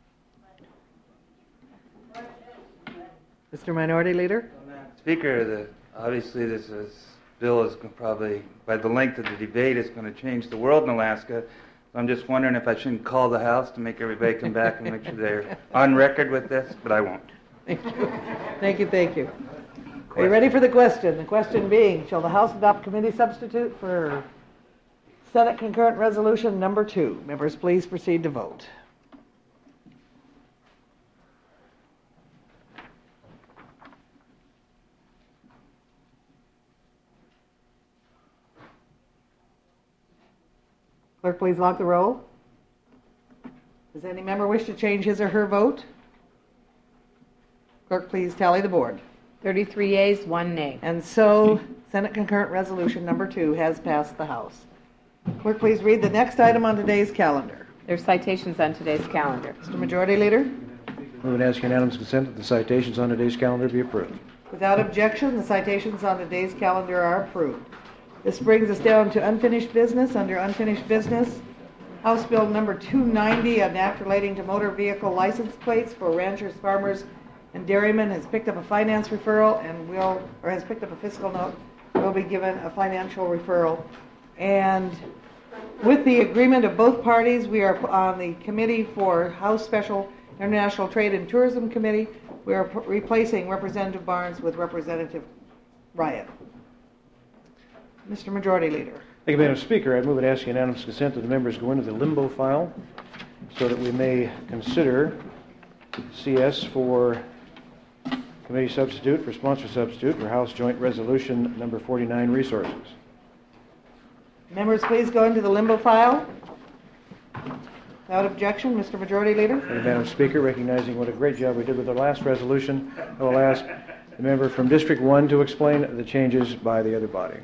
Mister Minority Leader? Speaker, the, obviously this is, bill is probably, by the length of the debate, is going to change the world in Alaska. So I'm just wondering if I shouldn't call the House to make everybody come back and make sure they're on record with this, but I won't. Thank you. Thank you, thank you. Are you ready for the question? The question being, shall the House adopt committee substitute for Senate concurrent resolution number two? Members, please proceed to vote. Clerk, please lock the roll. Does any member wish to change his or her vote? Clerk, please tally the board. thirty-three yeas, one nay. And so, Senate concurrent resolution number two has passed the House. Clerk, please read the next item on today's calendar. There's citations on today's calendar. Mister Majority Leader? Move and ask unanimous consent that the citations on today's calendar be approved. Without objection, the citations on today's calendar are approved. This brings us down to unfinished business. Under unfinished business, House Bill number two ninety, an act relating to motor vehicle license plates for ranchers, farmers, and dairymen, has picked up a finance referral and will, or has picked up a fiscal note, will be given a financial referral. And with the agreement of both parties, we are on the committee for House Special International Trade and Tourism Committee. We are replacing Representative Barnes with Representative Ryan. Mister Majority Leader. Thank you, Madam Speaker. I move and ask unanimous consent that the members go into the limbo file so that we may consider C S for committee substitute for sponsor substitute for House Joint Resolution number forty-nine resources. Members, please go into the limbo file. Without objection, Mister Majority Leader. Thank you, Madam Speaker. Recognizing what a great job we did with the last resolution, I will ask the member from District one to explain the changes by the other body.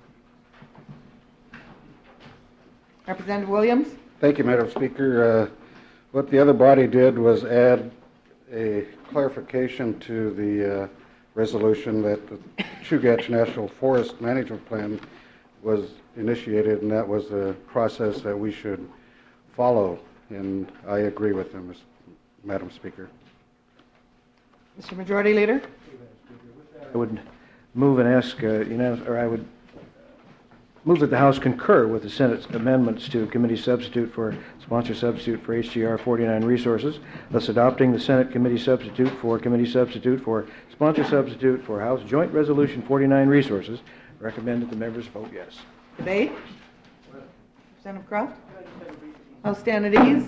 Representative Williams. Thank you, Madam Speaker. Uh, what the other body did was add a clarification to the uh, resolution that the Chugach National Forest Management Plan was initiated, and that was a process that we should follow, and I agree with them, Madam Speaker. Mister Majority Leader. I would move and ask, uh, unanimous, or I would move that the House concur with the Senate's amendments to committee substitute for sponsor substitute for H G R forty-nine resources, thus adopting the Senate committee substitute for committee substitute for sponsor substitute for House Joint Resolution forty-nine resources. Recommend that the members vote yes. Debate. Representative Croft. I'll stand at ease.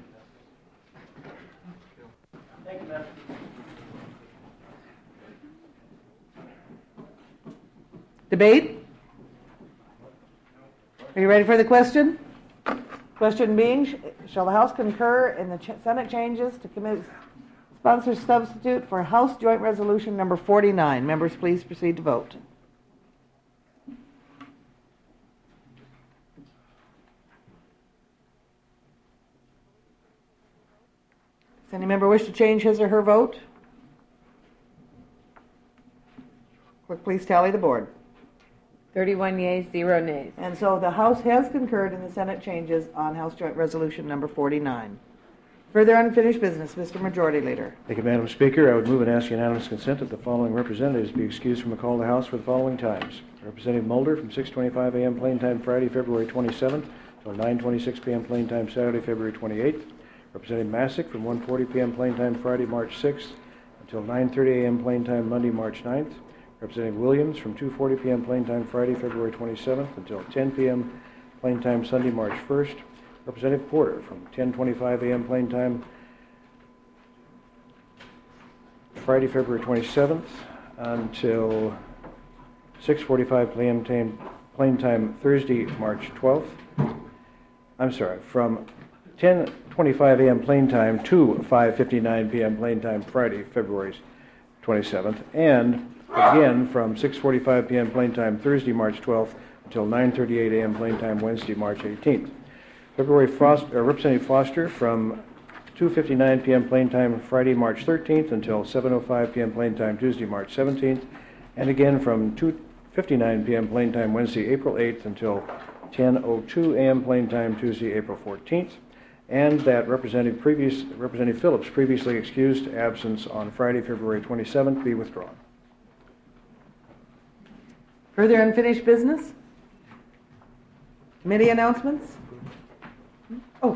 Thank you, Madam. Debate. Are you ready for the question? Question being, sh- shall the House concur in the ch- Senate changes to committee sponsor substitute for House Joint Resolution number forty-nine? Members, please proceed to vote. Does any member wish to change his or her vote? Clerk, please tally the board. thirty-one yeas, zero nays. And so the House has concurred in the Senate changes on House Joint Resolution number forty-nine. Further unfinished business, Mister Majority Leader. Thank you, Madam Speaker. I would move and ask unanimous consent that the following representatives be excused from a call to the House for the following times. Representative Mulder from six twenty-five a m Plain Time Friday, February twenty-seventh, until nine twenty-six p m Plain Time Saturday, February twenty-eighth. Representative Masick from one forty p m Plain Time Friday, March sixth, until nine thirty a m Plain Time Monday, March ninth. Representative Williams from two forty p m Plain Time Friday, February twenty-seventh, until ten p m Plain Time Sunday, March first. Representative Porter from ten twenty-five a m Plain Time Friday, February twenty-seventh, until six forty-five p m Plain Time Thursday, March twelfth. I'm sorry, from ten twenty-five a m Plain Time to five fifty-nine p m Plain Time Friday, February twenty-seventh, and again from six forty-five p m Plain Time Thursday, March twelfth, until nine thirty-eight a m Plain Time Wednesday, March eighteenth. February Foster, uh, Representative Foster from two fifty-nine p m Plain Time Friday, March thirteenth, until seven oh five p m Plain Time Tuesday, March seventeenth, and again from two fifty-nine p m Plain Time Wednesday, April eighth, until ten oh two a m Plain Time Tuesday, April fourteenth, and that Representative previous Representative Phillips previously excused absence on Friday, February twenty-seventh be withdrawn. Further unfinished business? Committee announcements? Oh.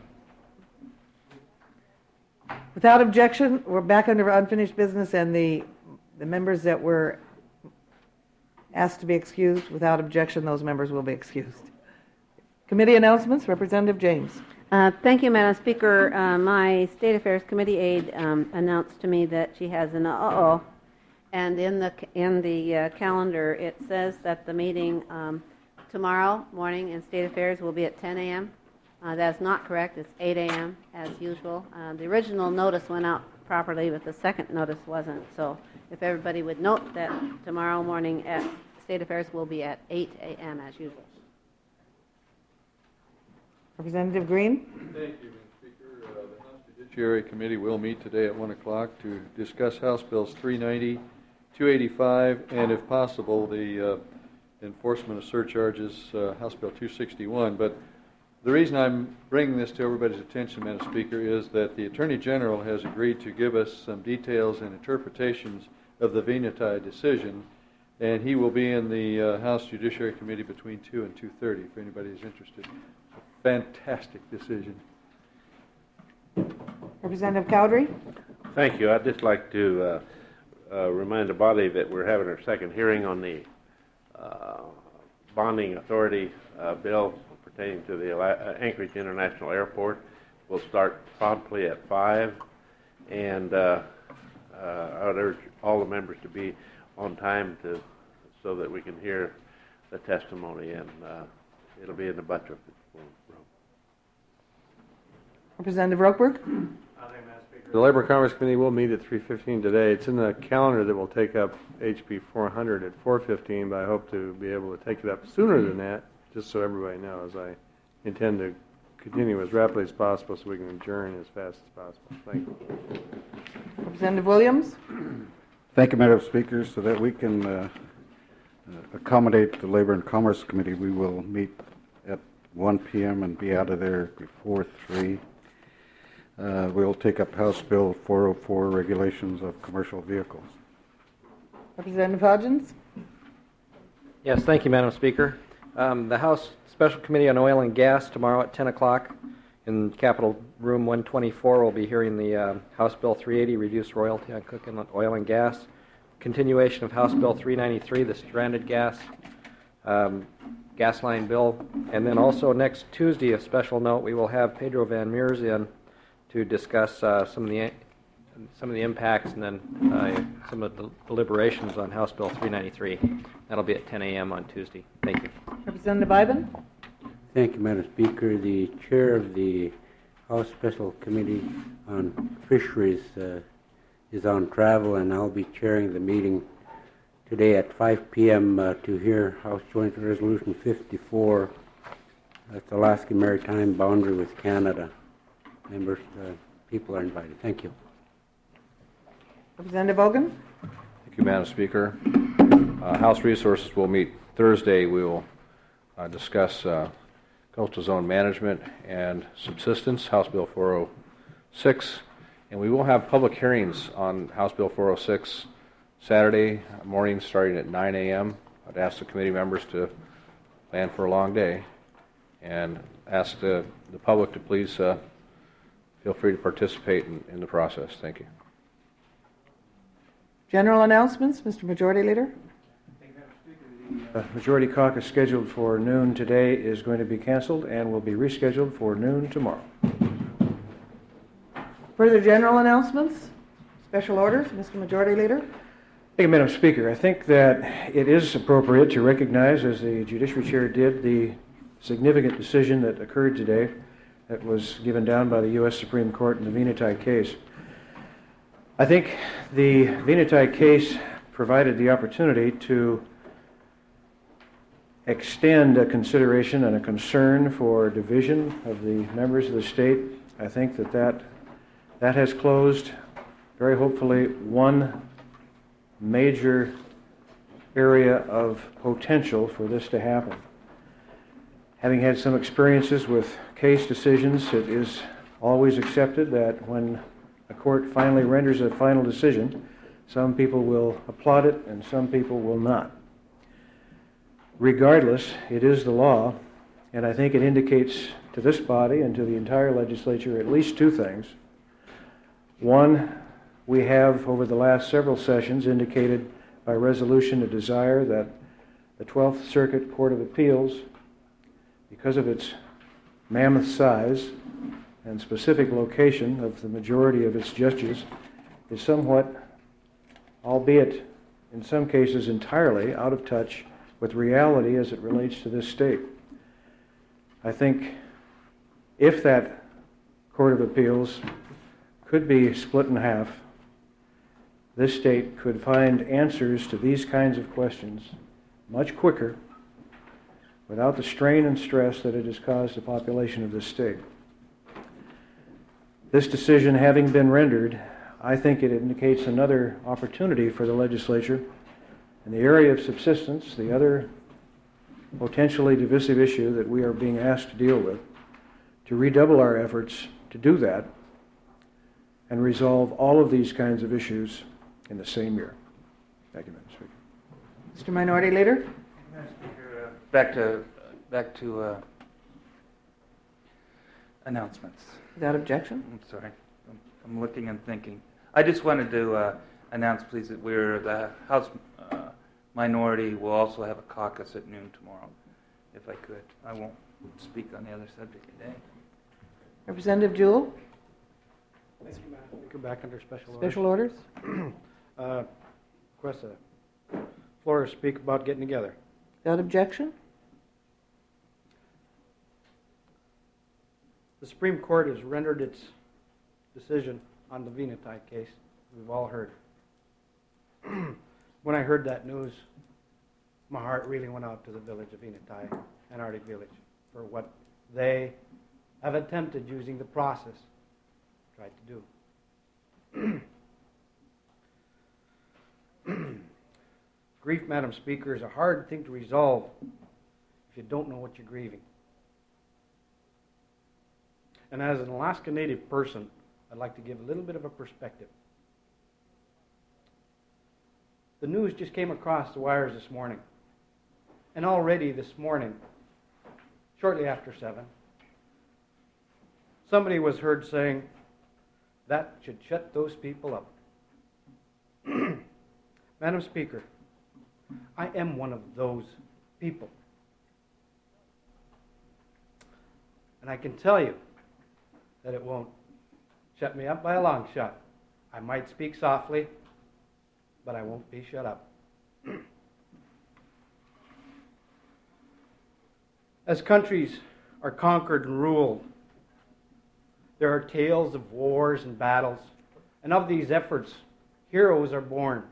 Without objection, we're back under unfinished business, and the, the members that were asked to be excused, without objection, those members will be excused. Committee announcements, Representative James. Uh, thank you, Madam Speaker. Uh, my State Affairs Committee aide um, announced to me that she has an uh-oh, and in the in the uh, calendar it says that the meeting um, tomorrow morning in State Affairs will be at ten a m Uh, that's not correct. It's eight a m as usual. Uh, the original notice went out properly, but the second notice wasn't. So if everybody would note that tomorrow morning at State Affairs will be at eight a m as usual. Representative Green. Thank you, Mister Speaker. Uh, the House Judiciary Committee will meet today at one o'clock to discuss House Bills three ninety, two eighty-five, and if possible, the uh, enforcement of surcharges, uh, House Bill two sixty-one. But the reason I'm bringing this to everybody's attention, Madam Speaker, is that the Attorney General has agreed to give us some details and interpretations of the Venati decision, and he will be in the uh, House Judiciary Committee between two and two thirty, if anybody is interested. Fantastic decision. Representative Cowdery. Thank you. I'd just like to uh, uh, remind the body that we're having our second hearing on the uh, bonding authority uh, bill pertaining to the uh, Anchorage International Airport. We'll start promptly at five, and uh, uh, I would urge all the members to be on time to so that we can hear the testimony, and uh, it'll be in the Buttrick room. Representative Roqueberg? The Labor Commerce Committee will meet at three fifteen today. It's in the calendar that will take up H B four hundred at four fifteen, but I hope to be able to take it up sooner than that, just so everybody knows. I intend to continue as rapidly as possible so we can adjourn as fast as possible. Thank you. Representative Williams? Thank you, Madam Speaker. So that we can uh, uh, accommodate the Labor and Commerce Committee, we will meet at one p m and be out of there before three. Uh, we'll take up House Bill four oh four, Regulations of Commercial Vehicles. Representative Hodgins? Yes, thank you, Madam Speaker. Um, the House Special Committee on Oil and Gas tomorrow at ten o'clock in Capitol Room one twenty-four will be hearing the uh, House Bill three eighty, Reduced Royalty on Cooking Oil and Gas. Continuation of House Bill three ninety-three, the Stranded Gas um, Gas Line Bill. And then also next Tuesday, a special note, we will have Pedro Van Meers in to discuss uh, some of the some of the impacts and then uh, some of the deliberations on House Bill three ninety-three. That'll be at ten a m on Tuesday. Thank you. Representative Ivan? Thank you, Madam Speaker. The chair of the House Special Committee on Fisheries uh, is on travel, and I'll be chairing the meeting today at five p m uh, to hear House Joint Resolution fifty-four. That's the Alaska Maritime Boundary with Canada. Members, uh, people are invited. Thank you. Representative Ogun? Thank you, Madam Speaker. Uh, House Resources will meet Thursday. We will uh, discuss uh, coastal zone management and subsistence, House Bill four oh six. And we will have public hearings on House Bill four oh six Saturday morning starting at nine a m I'd ask the committee members to plan for a long day and ask the, the public to please uh, feel free to participate in, in the process. Thank you. General announcements, Mister Majority Leader. The Majority Caucus scheduled for noon today is going to be canceled and will be rescheduled for noon tomorrow. Further general announcements, special orders, Mister Majority Leader. Thank you, Madam Speaker. I think that it is appropriate to recognize, as the Judiciary Chair did, the significant decision that occurred today that was given down by the U S Supreme Court in the Venati case. I think the Venati case provided the opportunity to extend a consideration and a concern for division of the members of the state. I think that that, that has closed, very hopefully, one major area of potential for this to happen. Having had some experiences with case decisions, it is always accepted that when a court finally renders a final decision, some people will applaud it and some people will not. Regardless, it is the law, and I think it indicates to this body and to the entire legislature at least two things. One, we have over the last several sessions indicated by resolution a desire that the twelfth Circuit Court of Appeals, because of its mammoth size and specific location of the majority of its judges, is somewhat, albeit in some cases entirely, out of touch with reality as it relates to this state. I think if that Court of Appeals could be split in half, this state could find answers to these kinds of questions much quicker without the strain and stress that it has caused the population of this state. This decision having been rendered, I think it indicates another opportunity for the legislature in the area of subsistence, the other potentially divisive issue that we are being asked to deal with, to redouble our efforts to do that and resolve all of these kinds of issues in the same year. Thank you, Madam Speaker. Mister Minority Leader. Madam Speaker, uh, back to back to uh, announcements. Without objection. I'm sorry. I'm, I'm looking and thinking. I just wanted to uh, announce, please, that we're the House uh, minority will also have a caucus at noon tomorrow, if I could. I won't speak on the other subject today. Representative Jewell. Thank you, Madam Speaker. Back under special orders. Special orders? uh, request a floor to speak about getting together. Without objection? The Supreme Court has rendered its decision on the Venati case. We've all heard. When I heard that news, my heart really went out to the village of Venati and Arctic Village for what they have attempted using the process, tried to do. Grief, Madam Speaker, is a hard thing to resolve if you don't know what you're grieving. And as an Alaska Native person, I'd like to give a little bit of a perspective. The news just came across the wires this morning. And already this morning, shortly after seven, somebody was heard saying, that should shut those people up. Madam Speaker, I am one of those people. And I can tell you that it won't shut me up by a long shot. I might speak softly, but I won't be shut up. As countries are conquered and ruled, there are tales of wars and battles, and of these efforts, heroes are born.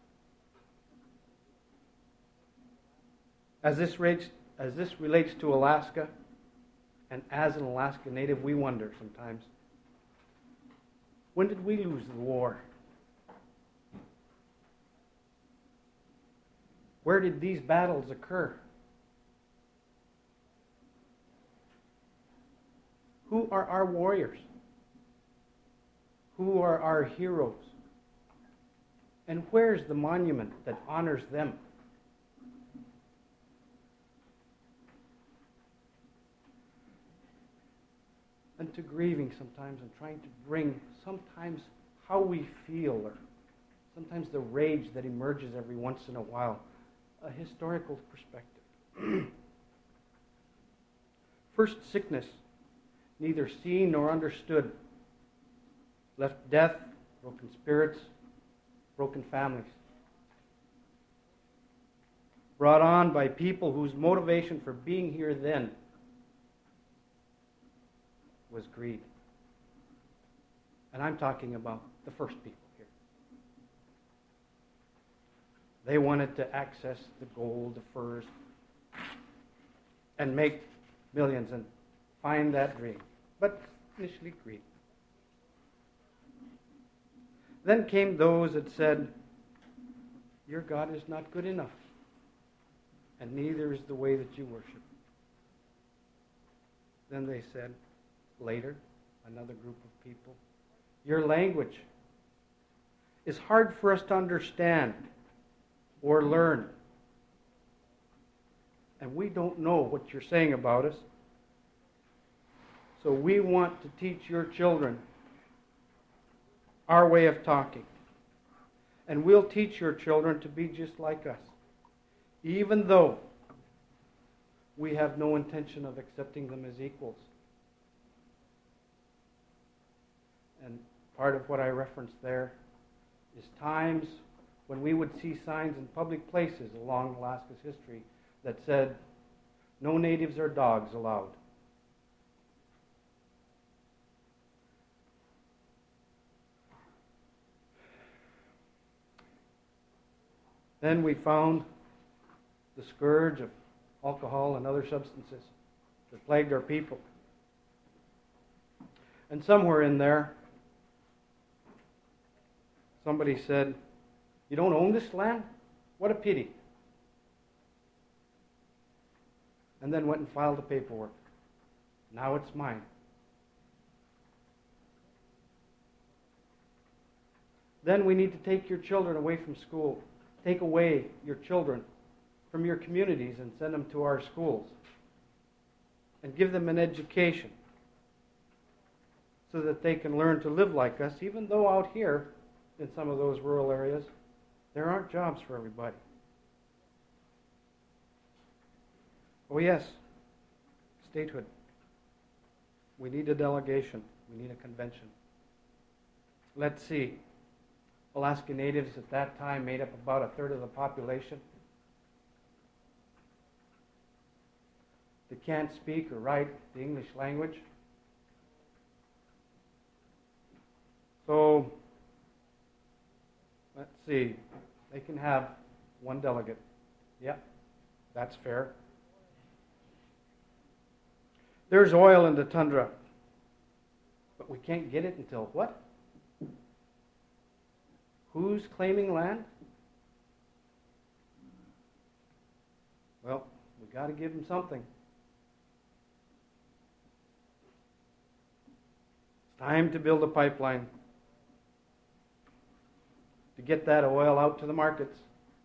As this, rates, as this relates to Alaska, and as an Alaska Native, we wonder sometimes, when did we lose the war? Where did these battles occur? Who are our warriors? Who are our heroes? And where's the monument that honors them? And to grieving sometimes and trying to bring sometimes how we feel, or sometimes the rage that emerges every once in a while, a historical perspective. First sickness, neither seen nor understood, left death, broken spirits, broken families. Brought on by people whose motivation for being here then was greed. And I'm talking about the first people here. They wanted to access the gold, the furs, and make millions and find that dream. But initially greed. Then came those that said, your God is not good enough, and neither is the way that you worship. Then they said, later, another group of people, your language is hard for us to understand or learn. And we don't know what you're saying about us. So we want to teach your children our way of talking. And we'll teach your children to be just like us, even though we have no intention of accepting them as equals. And part of what I referenced there is times when we would see signs in public places along Alaska's history that said, no natives or dogs allowed. Then we found the scourge of alcohol and other substances that plagued our people. And somewhere in there, somebody said, you don't own this land? What a pity. And then went and filed the paperwork. Now it's mine. Then we need to take your children away from school. Take away your children from your communities and send them to our schools. And give them an education so that they can learn to live like us, even though out here in some of those rural areas, there aren't jobs for everybody. Oh yes, statehood. We need a delegation. We need a convention. let's see, Alaska Natives at that time made up about a third of the population. They can't speak or write the English language. So, let's see, they can have one delegate. Yep, that's fair. There's oil in the tundra, but we can't get it until what? Who's claiming land? Well, we got to give them something. It's time to build a pipeline to get that oil out to the markets.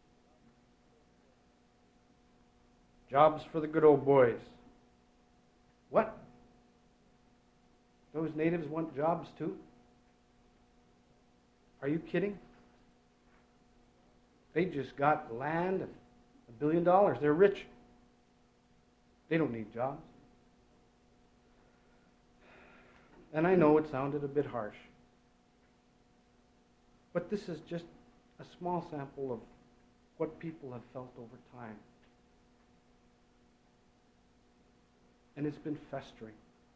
Jobs for the good old boys. What? Those natives want jobs too? Are you kidding? They just got land and a billion dollars. They're rich. They don't need jobs. And I know it sounded a bit harsh. But this is just a small sample of what people have felt over time. And it's been festering.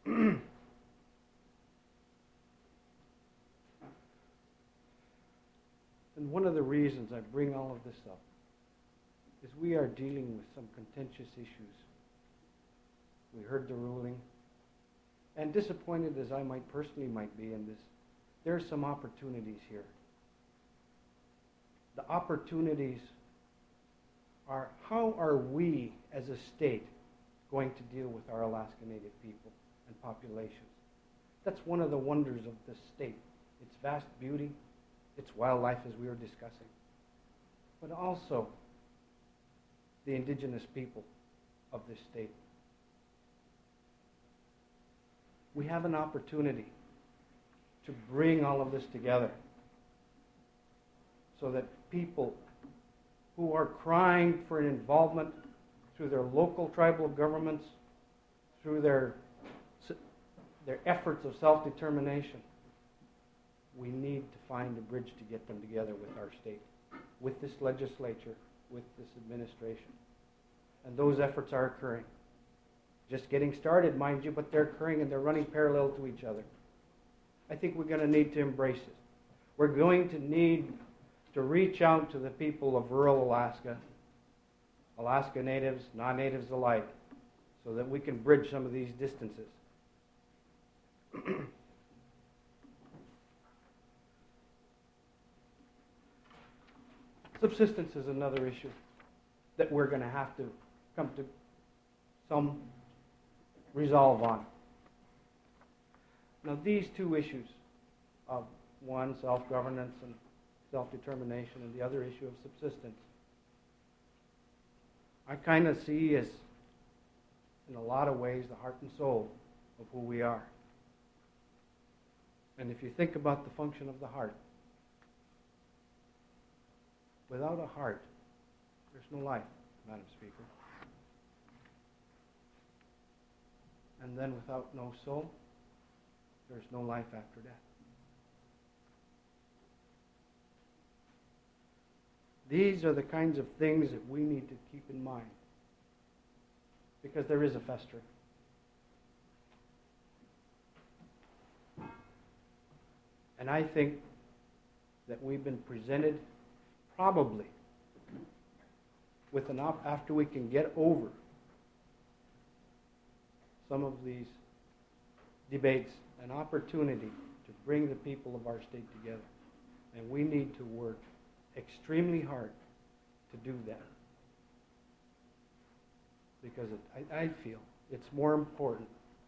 And one of the reasons I bring all of this up is we are dealing with some contentious issues. We heard the ruling, and disappointed as I might personally might be in this, there are some opportunities here. The opportunities are, how are we as a state going to deal with our Alaska Native people and populations? That's one of the wonders of this state. Its vast beauty, its wildlife, as we were discussing, but also the indigenous people of this state. We have an opportunity to bring all of this together so that people who are crying for an involvement through their local tribal governments, through their, their efforts of self-determination, we need to find a bridge to get them together with our state, with this legislature, with this administration. And those efforts are occurring. Just getting started, mind you, but they're occurring and they're running parallel to each other. I think we're going to need to embrace it. We're going to need to reach out to the people of rural Alaska, Alaska natives, non-natives alike, so that we can bridge some of these distances. Subsistence is another issue that we're going to have to come to some resolve on. Now, these two issues of one, self-governance and self-determination, and the other issue of subsistence, I kind of see as, in a lot of ways, the heart and soul of who we are. And if you think about the function of the heart, without a heart, there's no life, Madam Speaker. And then without no soul, there's no life after death. These are the kinds of things that we need to keep in mind, because there is a festering. And I think that we've been presented probably with an op- after we can get over some of these debates, an opportunity to bring the people of our state together. And we need to work extremely hard to do that. Because it, I, I feel it's more important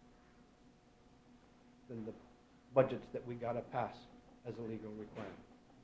than the budgets that we got to pass as a legal requirement.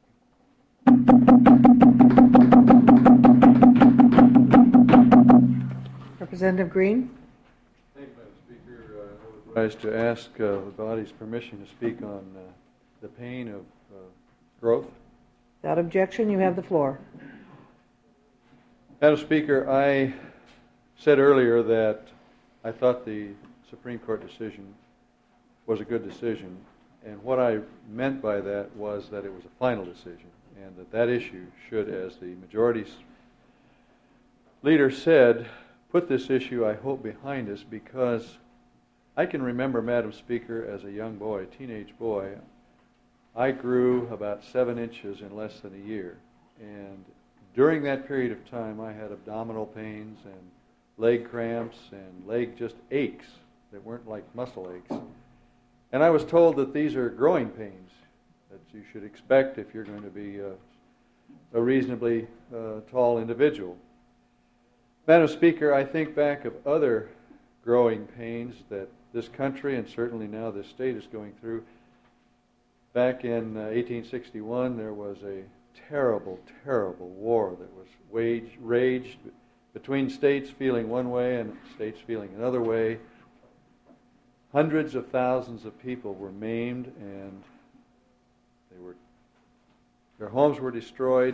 Representative Green. Thank you, Madam Speaker. Uh, I would rise to ask uh, the body's permission to speak on uh, the pain of uh, growth. Without objection, you have the floor. Madam Speaker, I said earlier that I thought the Supreme Court decision was a good decision, And what I meant by that was that it was a final decision, and that that issue should, as the majority's leader said, put this issue, I hope, behind us, because I can remember, Madam Speaker, as a young boy, a teenage boy, I grew about seven inches in less than a year. And during that period of time, I had abdominal pains and leg cramps and leg just aches that weren't like muscle aches. And I was told that these are growing pains that you should expect if you're going to be a, a reasonably uh, tall individual. Madam Speaker, I think back of other growing pains that this country and certainly now this state is going through. Back in uh, eighteen sixty-one, there was a terrible, terrible war that was waged, raged between states feeling one way and states feeling another way. Hundreds of thousands of people were maimed, and they were, their homes were destroyed.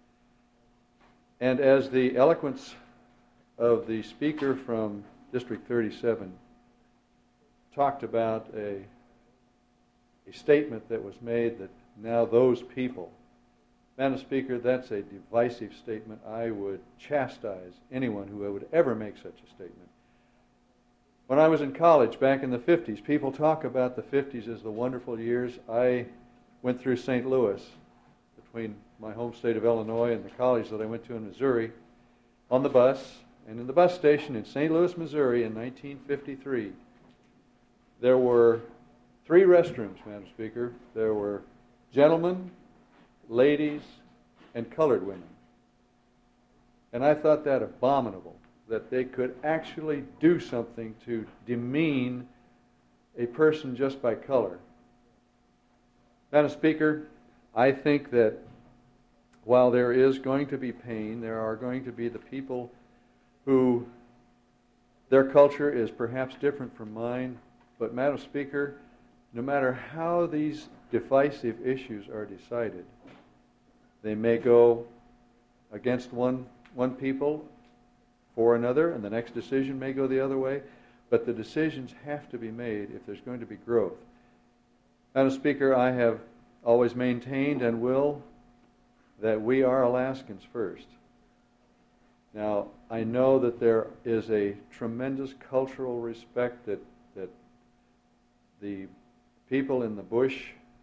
And as the eloquence of the speaker from District thirty-seven talked about a, a statement that was made that now those people, Madam Speaker, that's a divisive statement. I would chastise anyone who would ever make such a statement. When I was in college back in the fifties, people talk about the fifties as the wonderful years. I went through Saint Louis, between my home state of Illinois and the college that I went to in Missouri, on the bus. And in the bus station in Saint Louis, Missouri in nineteen fifty-three, there were three restrooms, Madam Speaker. There were gentlemen, ladies, and colored women. And I thought that abominable, that they could actually do something to demean a person just by color. Madam Speaker, I think that while there is going to be pain, there are going to be the people who their culture is perhaps different from mine. But, Madam Speaker, no matter how these divisive issues are decided, they may go against one, one people for another, and the next decision may go the other way, but the decisions have to be made if there's going to be growth. Madam Speaker, I have always maintained and will that we are Alaskans first. Now, I know that there is a tremendous cultural respect that, that the people in the bush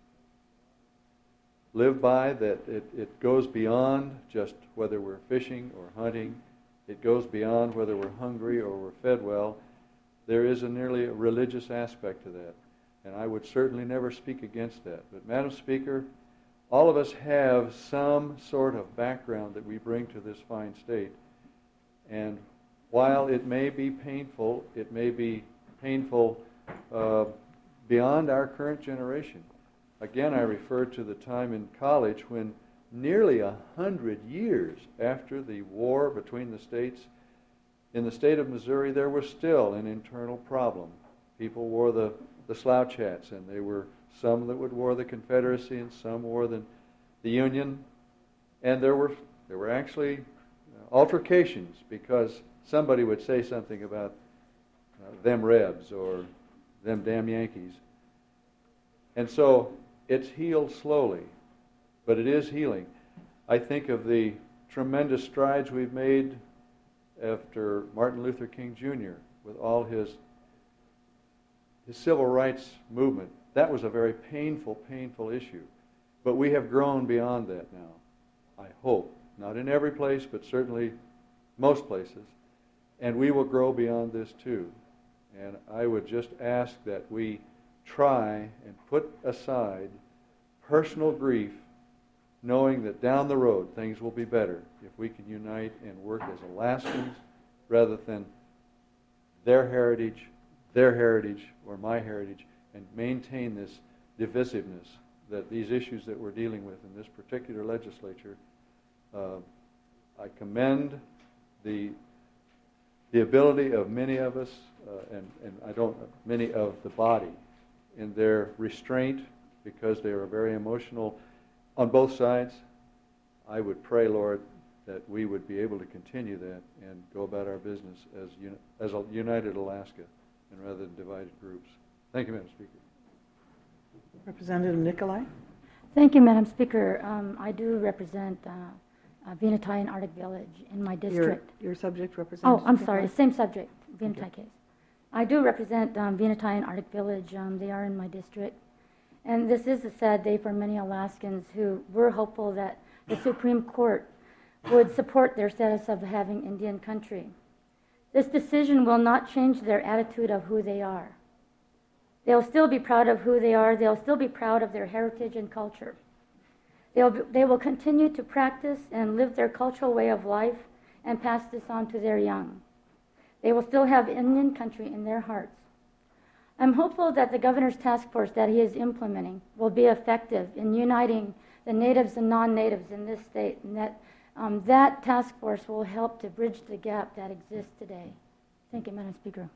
live by, that it, it goes beyond just whether we're fishing or hunting. It goes beyond whether we're hungry or we're fed well. There is a nearly religious aspect to that, and I would certainly never speak against that. But, Madam Speaker, all of us have some sort of background that we bring to this fine state. And while it may be painful, it may be painful uh, beyond our current generation. Again, I refer to the time in college when nearly a hundred years after the war between the states, in the state of Missouri, there was still an internal problem. People wore the, the slouch hats, and they were some that would wear the Confederacy and some wore the, the Union. And there were, there were actually altercations because somebody would say something about uh, them Rebs or them damn Yankees. And so it's healed slowly, but it is healing. I think of the tremendous strides we've made after Martin Luther King Junior with all his, his civil rights movement. That was a very painful, painful issue. But we have grown beyond that now, I hope. Not in every place, but certainly most places. And we will grow beyond this too. And I would just ask that we try and put aside personal grief, knowing that down the road things will be better if we can unite and work as Alaskans rather than their heritage, their heritage, or my heritage, and maintain this divisiveness that these issues that we're dealing with in this particular legislature. Uh, I commend the the ability of many of us, uh, and, and I don't, many of the body, in their restraint, because they are very emotional on both sides. I would pray, Lord, that we would be able to continue that and go about our business as uni- as a united Alaska, and rather than divided groups. Thank you, Madam Speaker. Representative Nicolai? Thank you, Madam Speaker. Um, I do represent uh, uh, Venatai and Arctic Village in my district. Your, your subject, Representative Oh, I'm Nicolai? sorry, same subject, Venatai Okay. case. I do represent um, Venatai and Arctic Village. Um, they are in my district. And this is a sad day for many Alaskans who were hopeful that the Supreme Court would support their status of having Indian country. This decision will not change their attitude of who they are. They'll still be proud of who they are. They'll still be proud of their heritage and culture. They'll be, they will continue to practice and live their cultural way of life and pass this on to their young. They will still have Indian country in their hearts. I'm hopeful that the governor's task force that he is implementing will be effective in uniting the natives and non-natives in this state, and that um, that task force will help to bridge the gap that exists today. Thank you, Madam Speaker.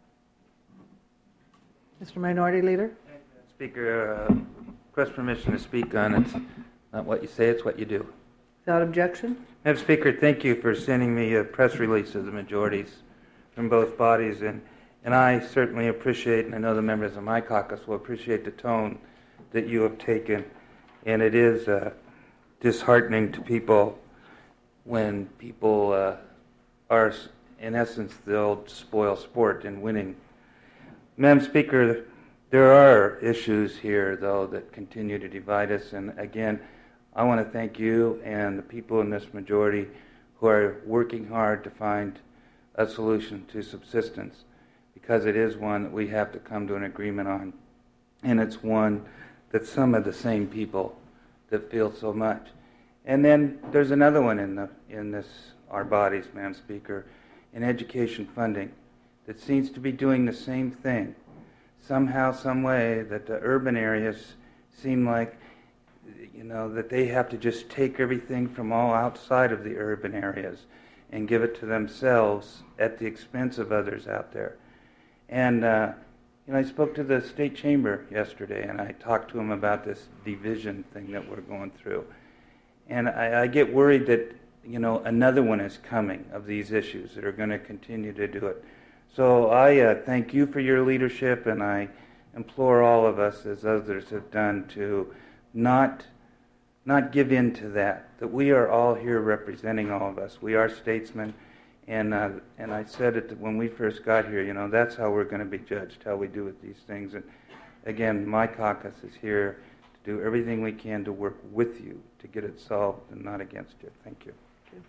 Mister Minority Leader? Speaker, uh, request permission to speak on it's not what you say, it's what you do. Without objection? Madam Speaker, thank you for sending me a press release of the majorities from both bodies, and, and I certainly appreciate, and I know the members of my caucus will appreciate the tone that you have taken, and it is uh, disheartening to people when people uh, are, in essence, they'll spoil sport in winning. Madam Speaker, there are issues here, though, that continue to divide us, and again, I want to thank you and the people in this majority who are working hard to find a solution to subsistence, because it is one that we have to come to an agreement on, and it's one that some of the same people that feel so much. And then there's another one in the in this our bodies, Madam Speaker, in education funding, that seems to be doing the same thing. Somehow, some way, that the urban areas seem like, you know, that they have to just take everything from all outside of the urban areas and give it to themselves at the expense of others out there. And, uh, you know, I spoke to the state chamber yesterday, and I talked to them about this division thing that we're going through. And I, I get worried that, you know, another one is coming of these issues that are going to continue to do it. So I uh, thank you for your leadership, and I implore all of us, as others have done, to not not give in to that, that we are all here representing all of us. We are statesmen, and uh, and I said it when we first got here, you know, that's how we're going to be judged, how we do with these things. And again, my caucus is here to do everything we can to work with you to get it solved and not against you. Thank you.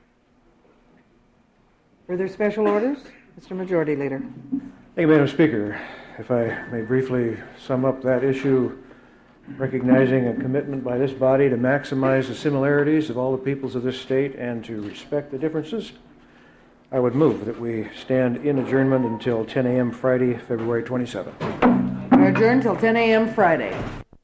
Further special orders? Mister Majority Leader. Thank you, Madam Speaker. If I may briefly sum up that issue, recognizing a commitment by this body to maximize the similarities of all the peoples of this state and to respect the differences, I would move that we stand in adjournment until ten a.m. Friday, February twenty-seventh. We're adjourned till ten a.m. Friday.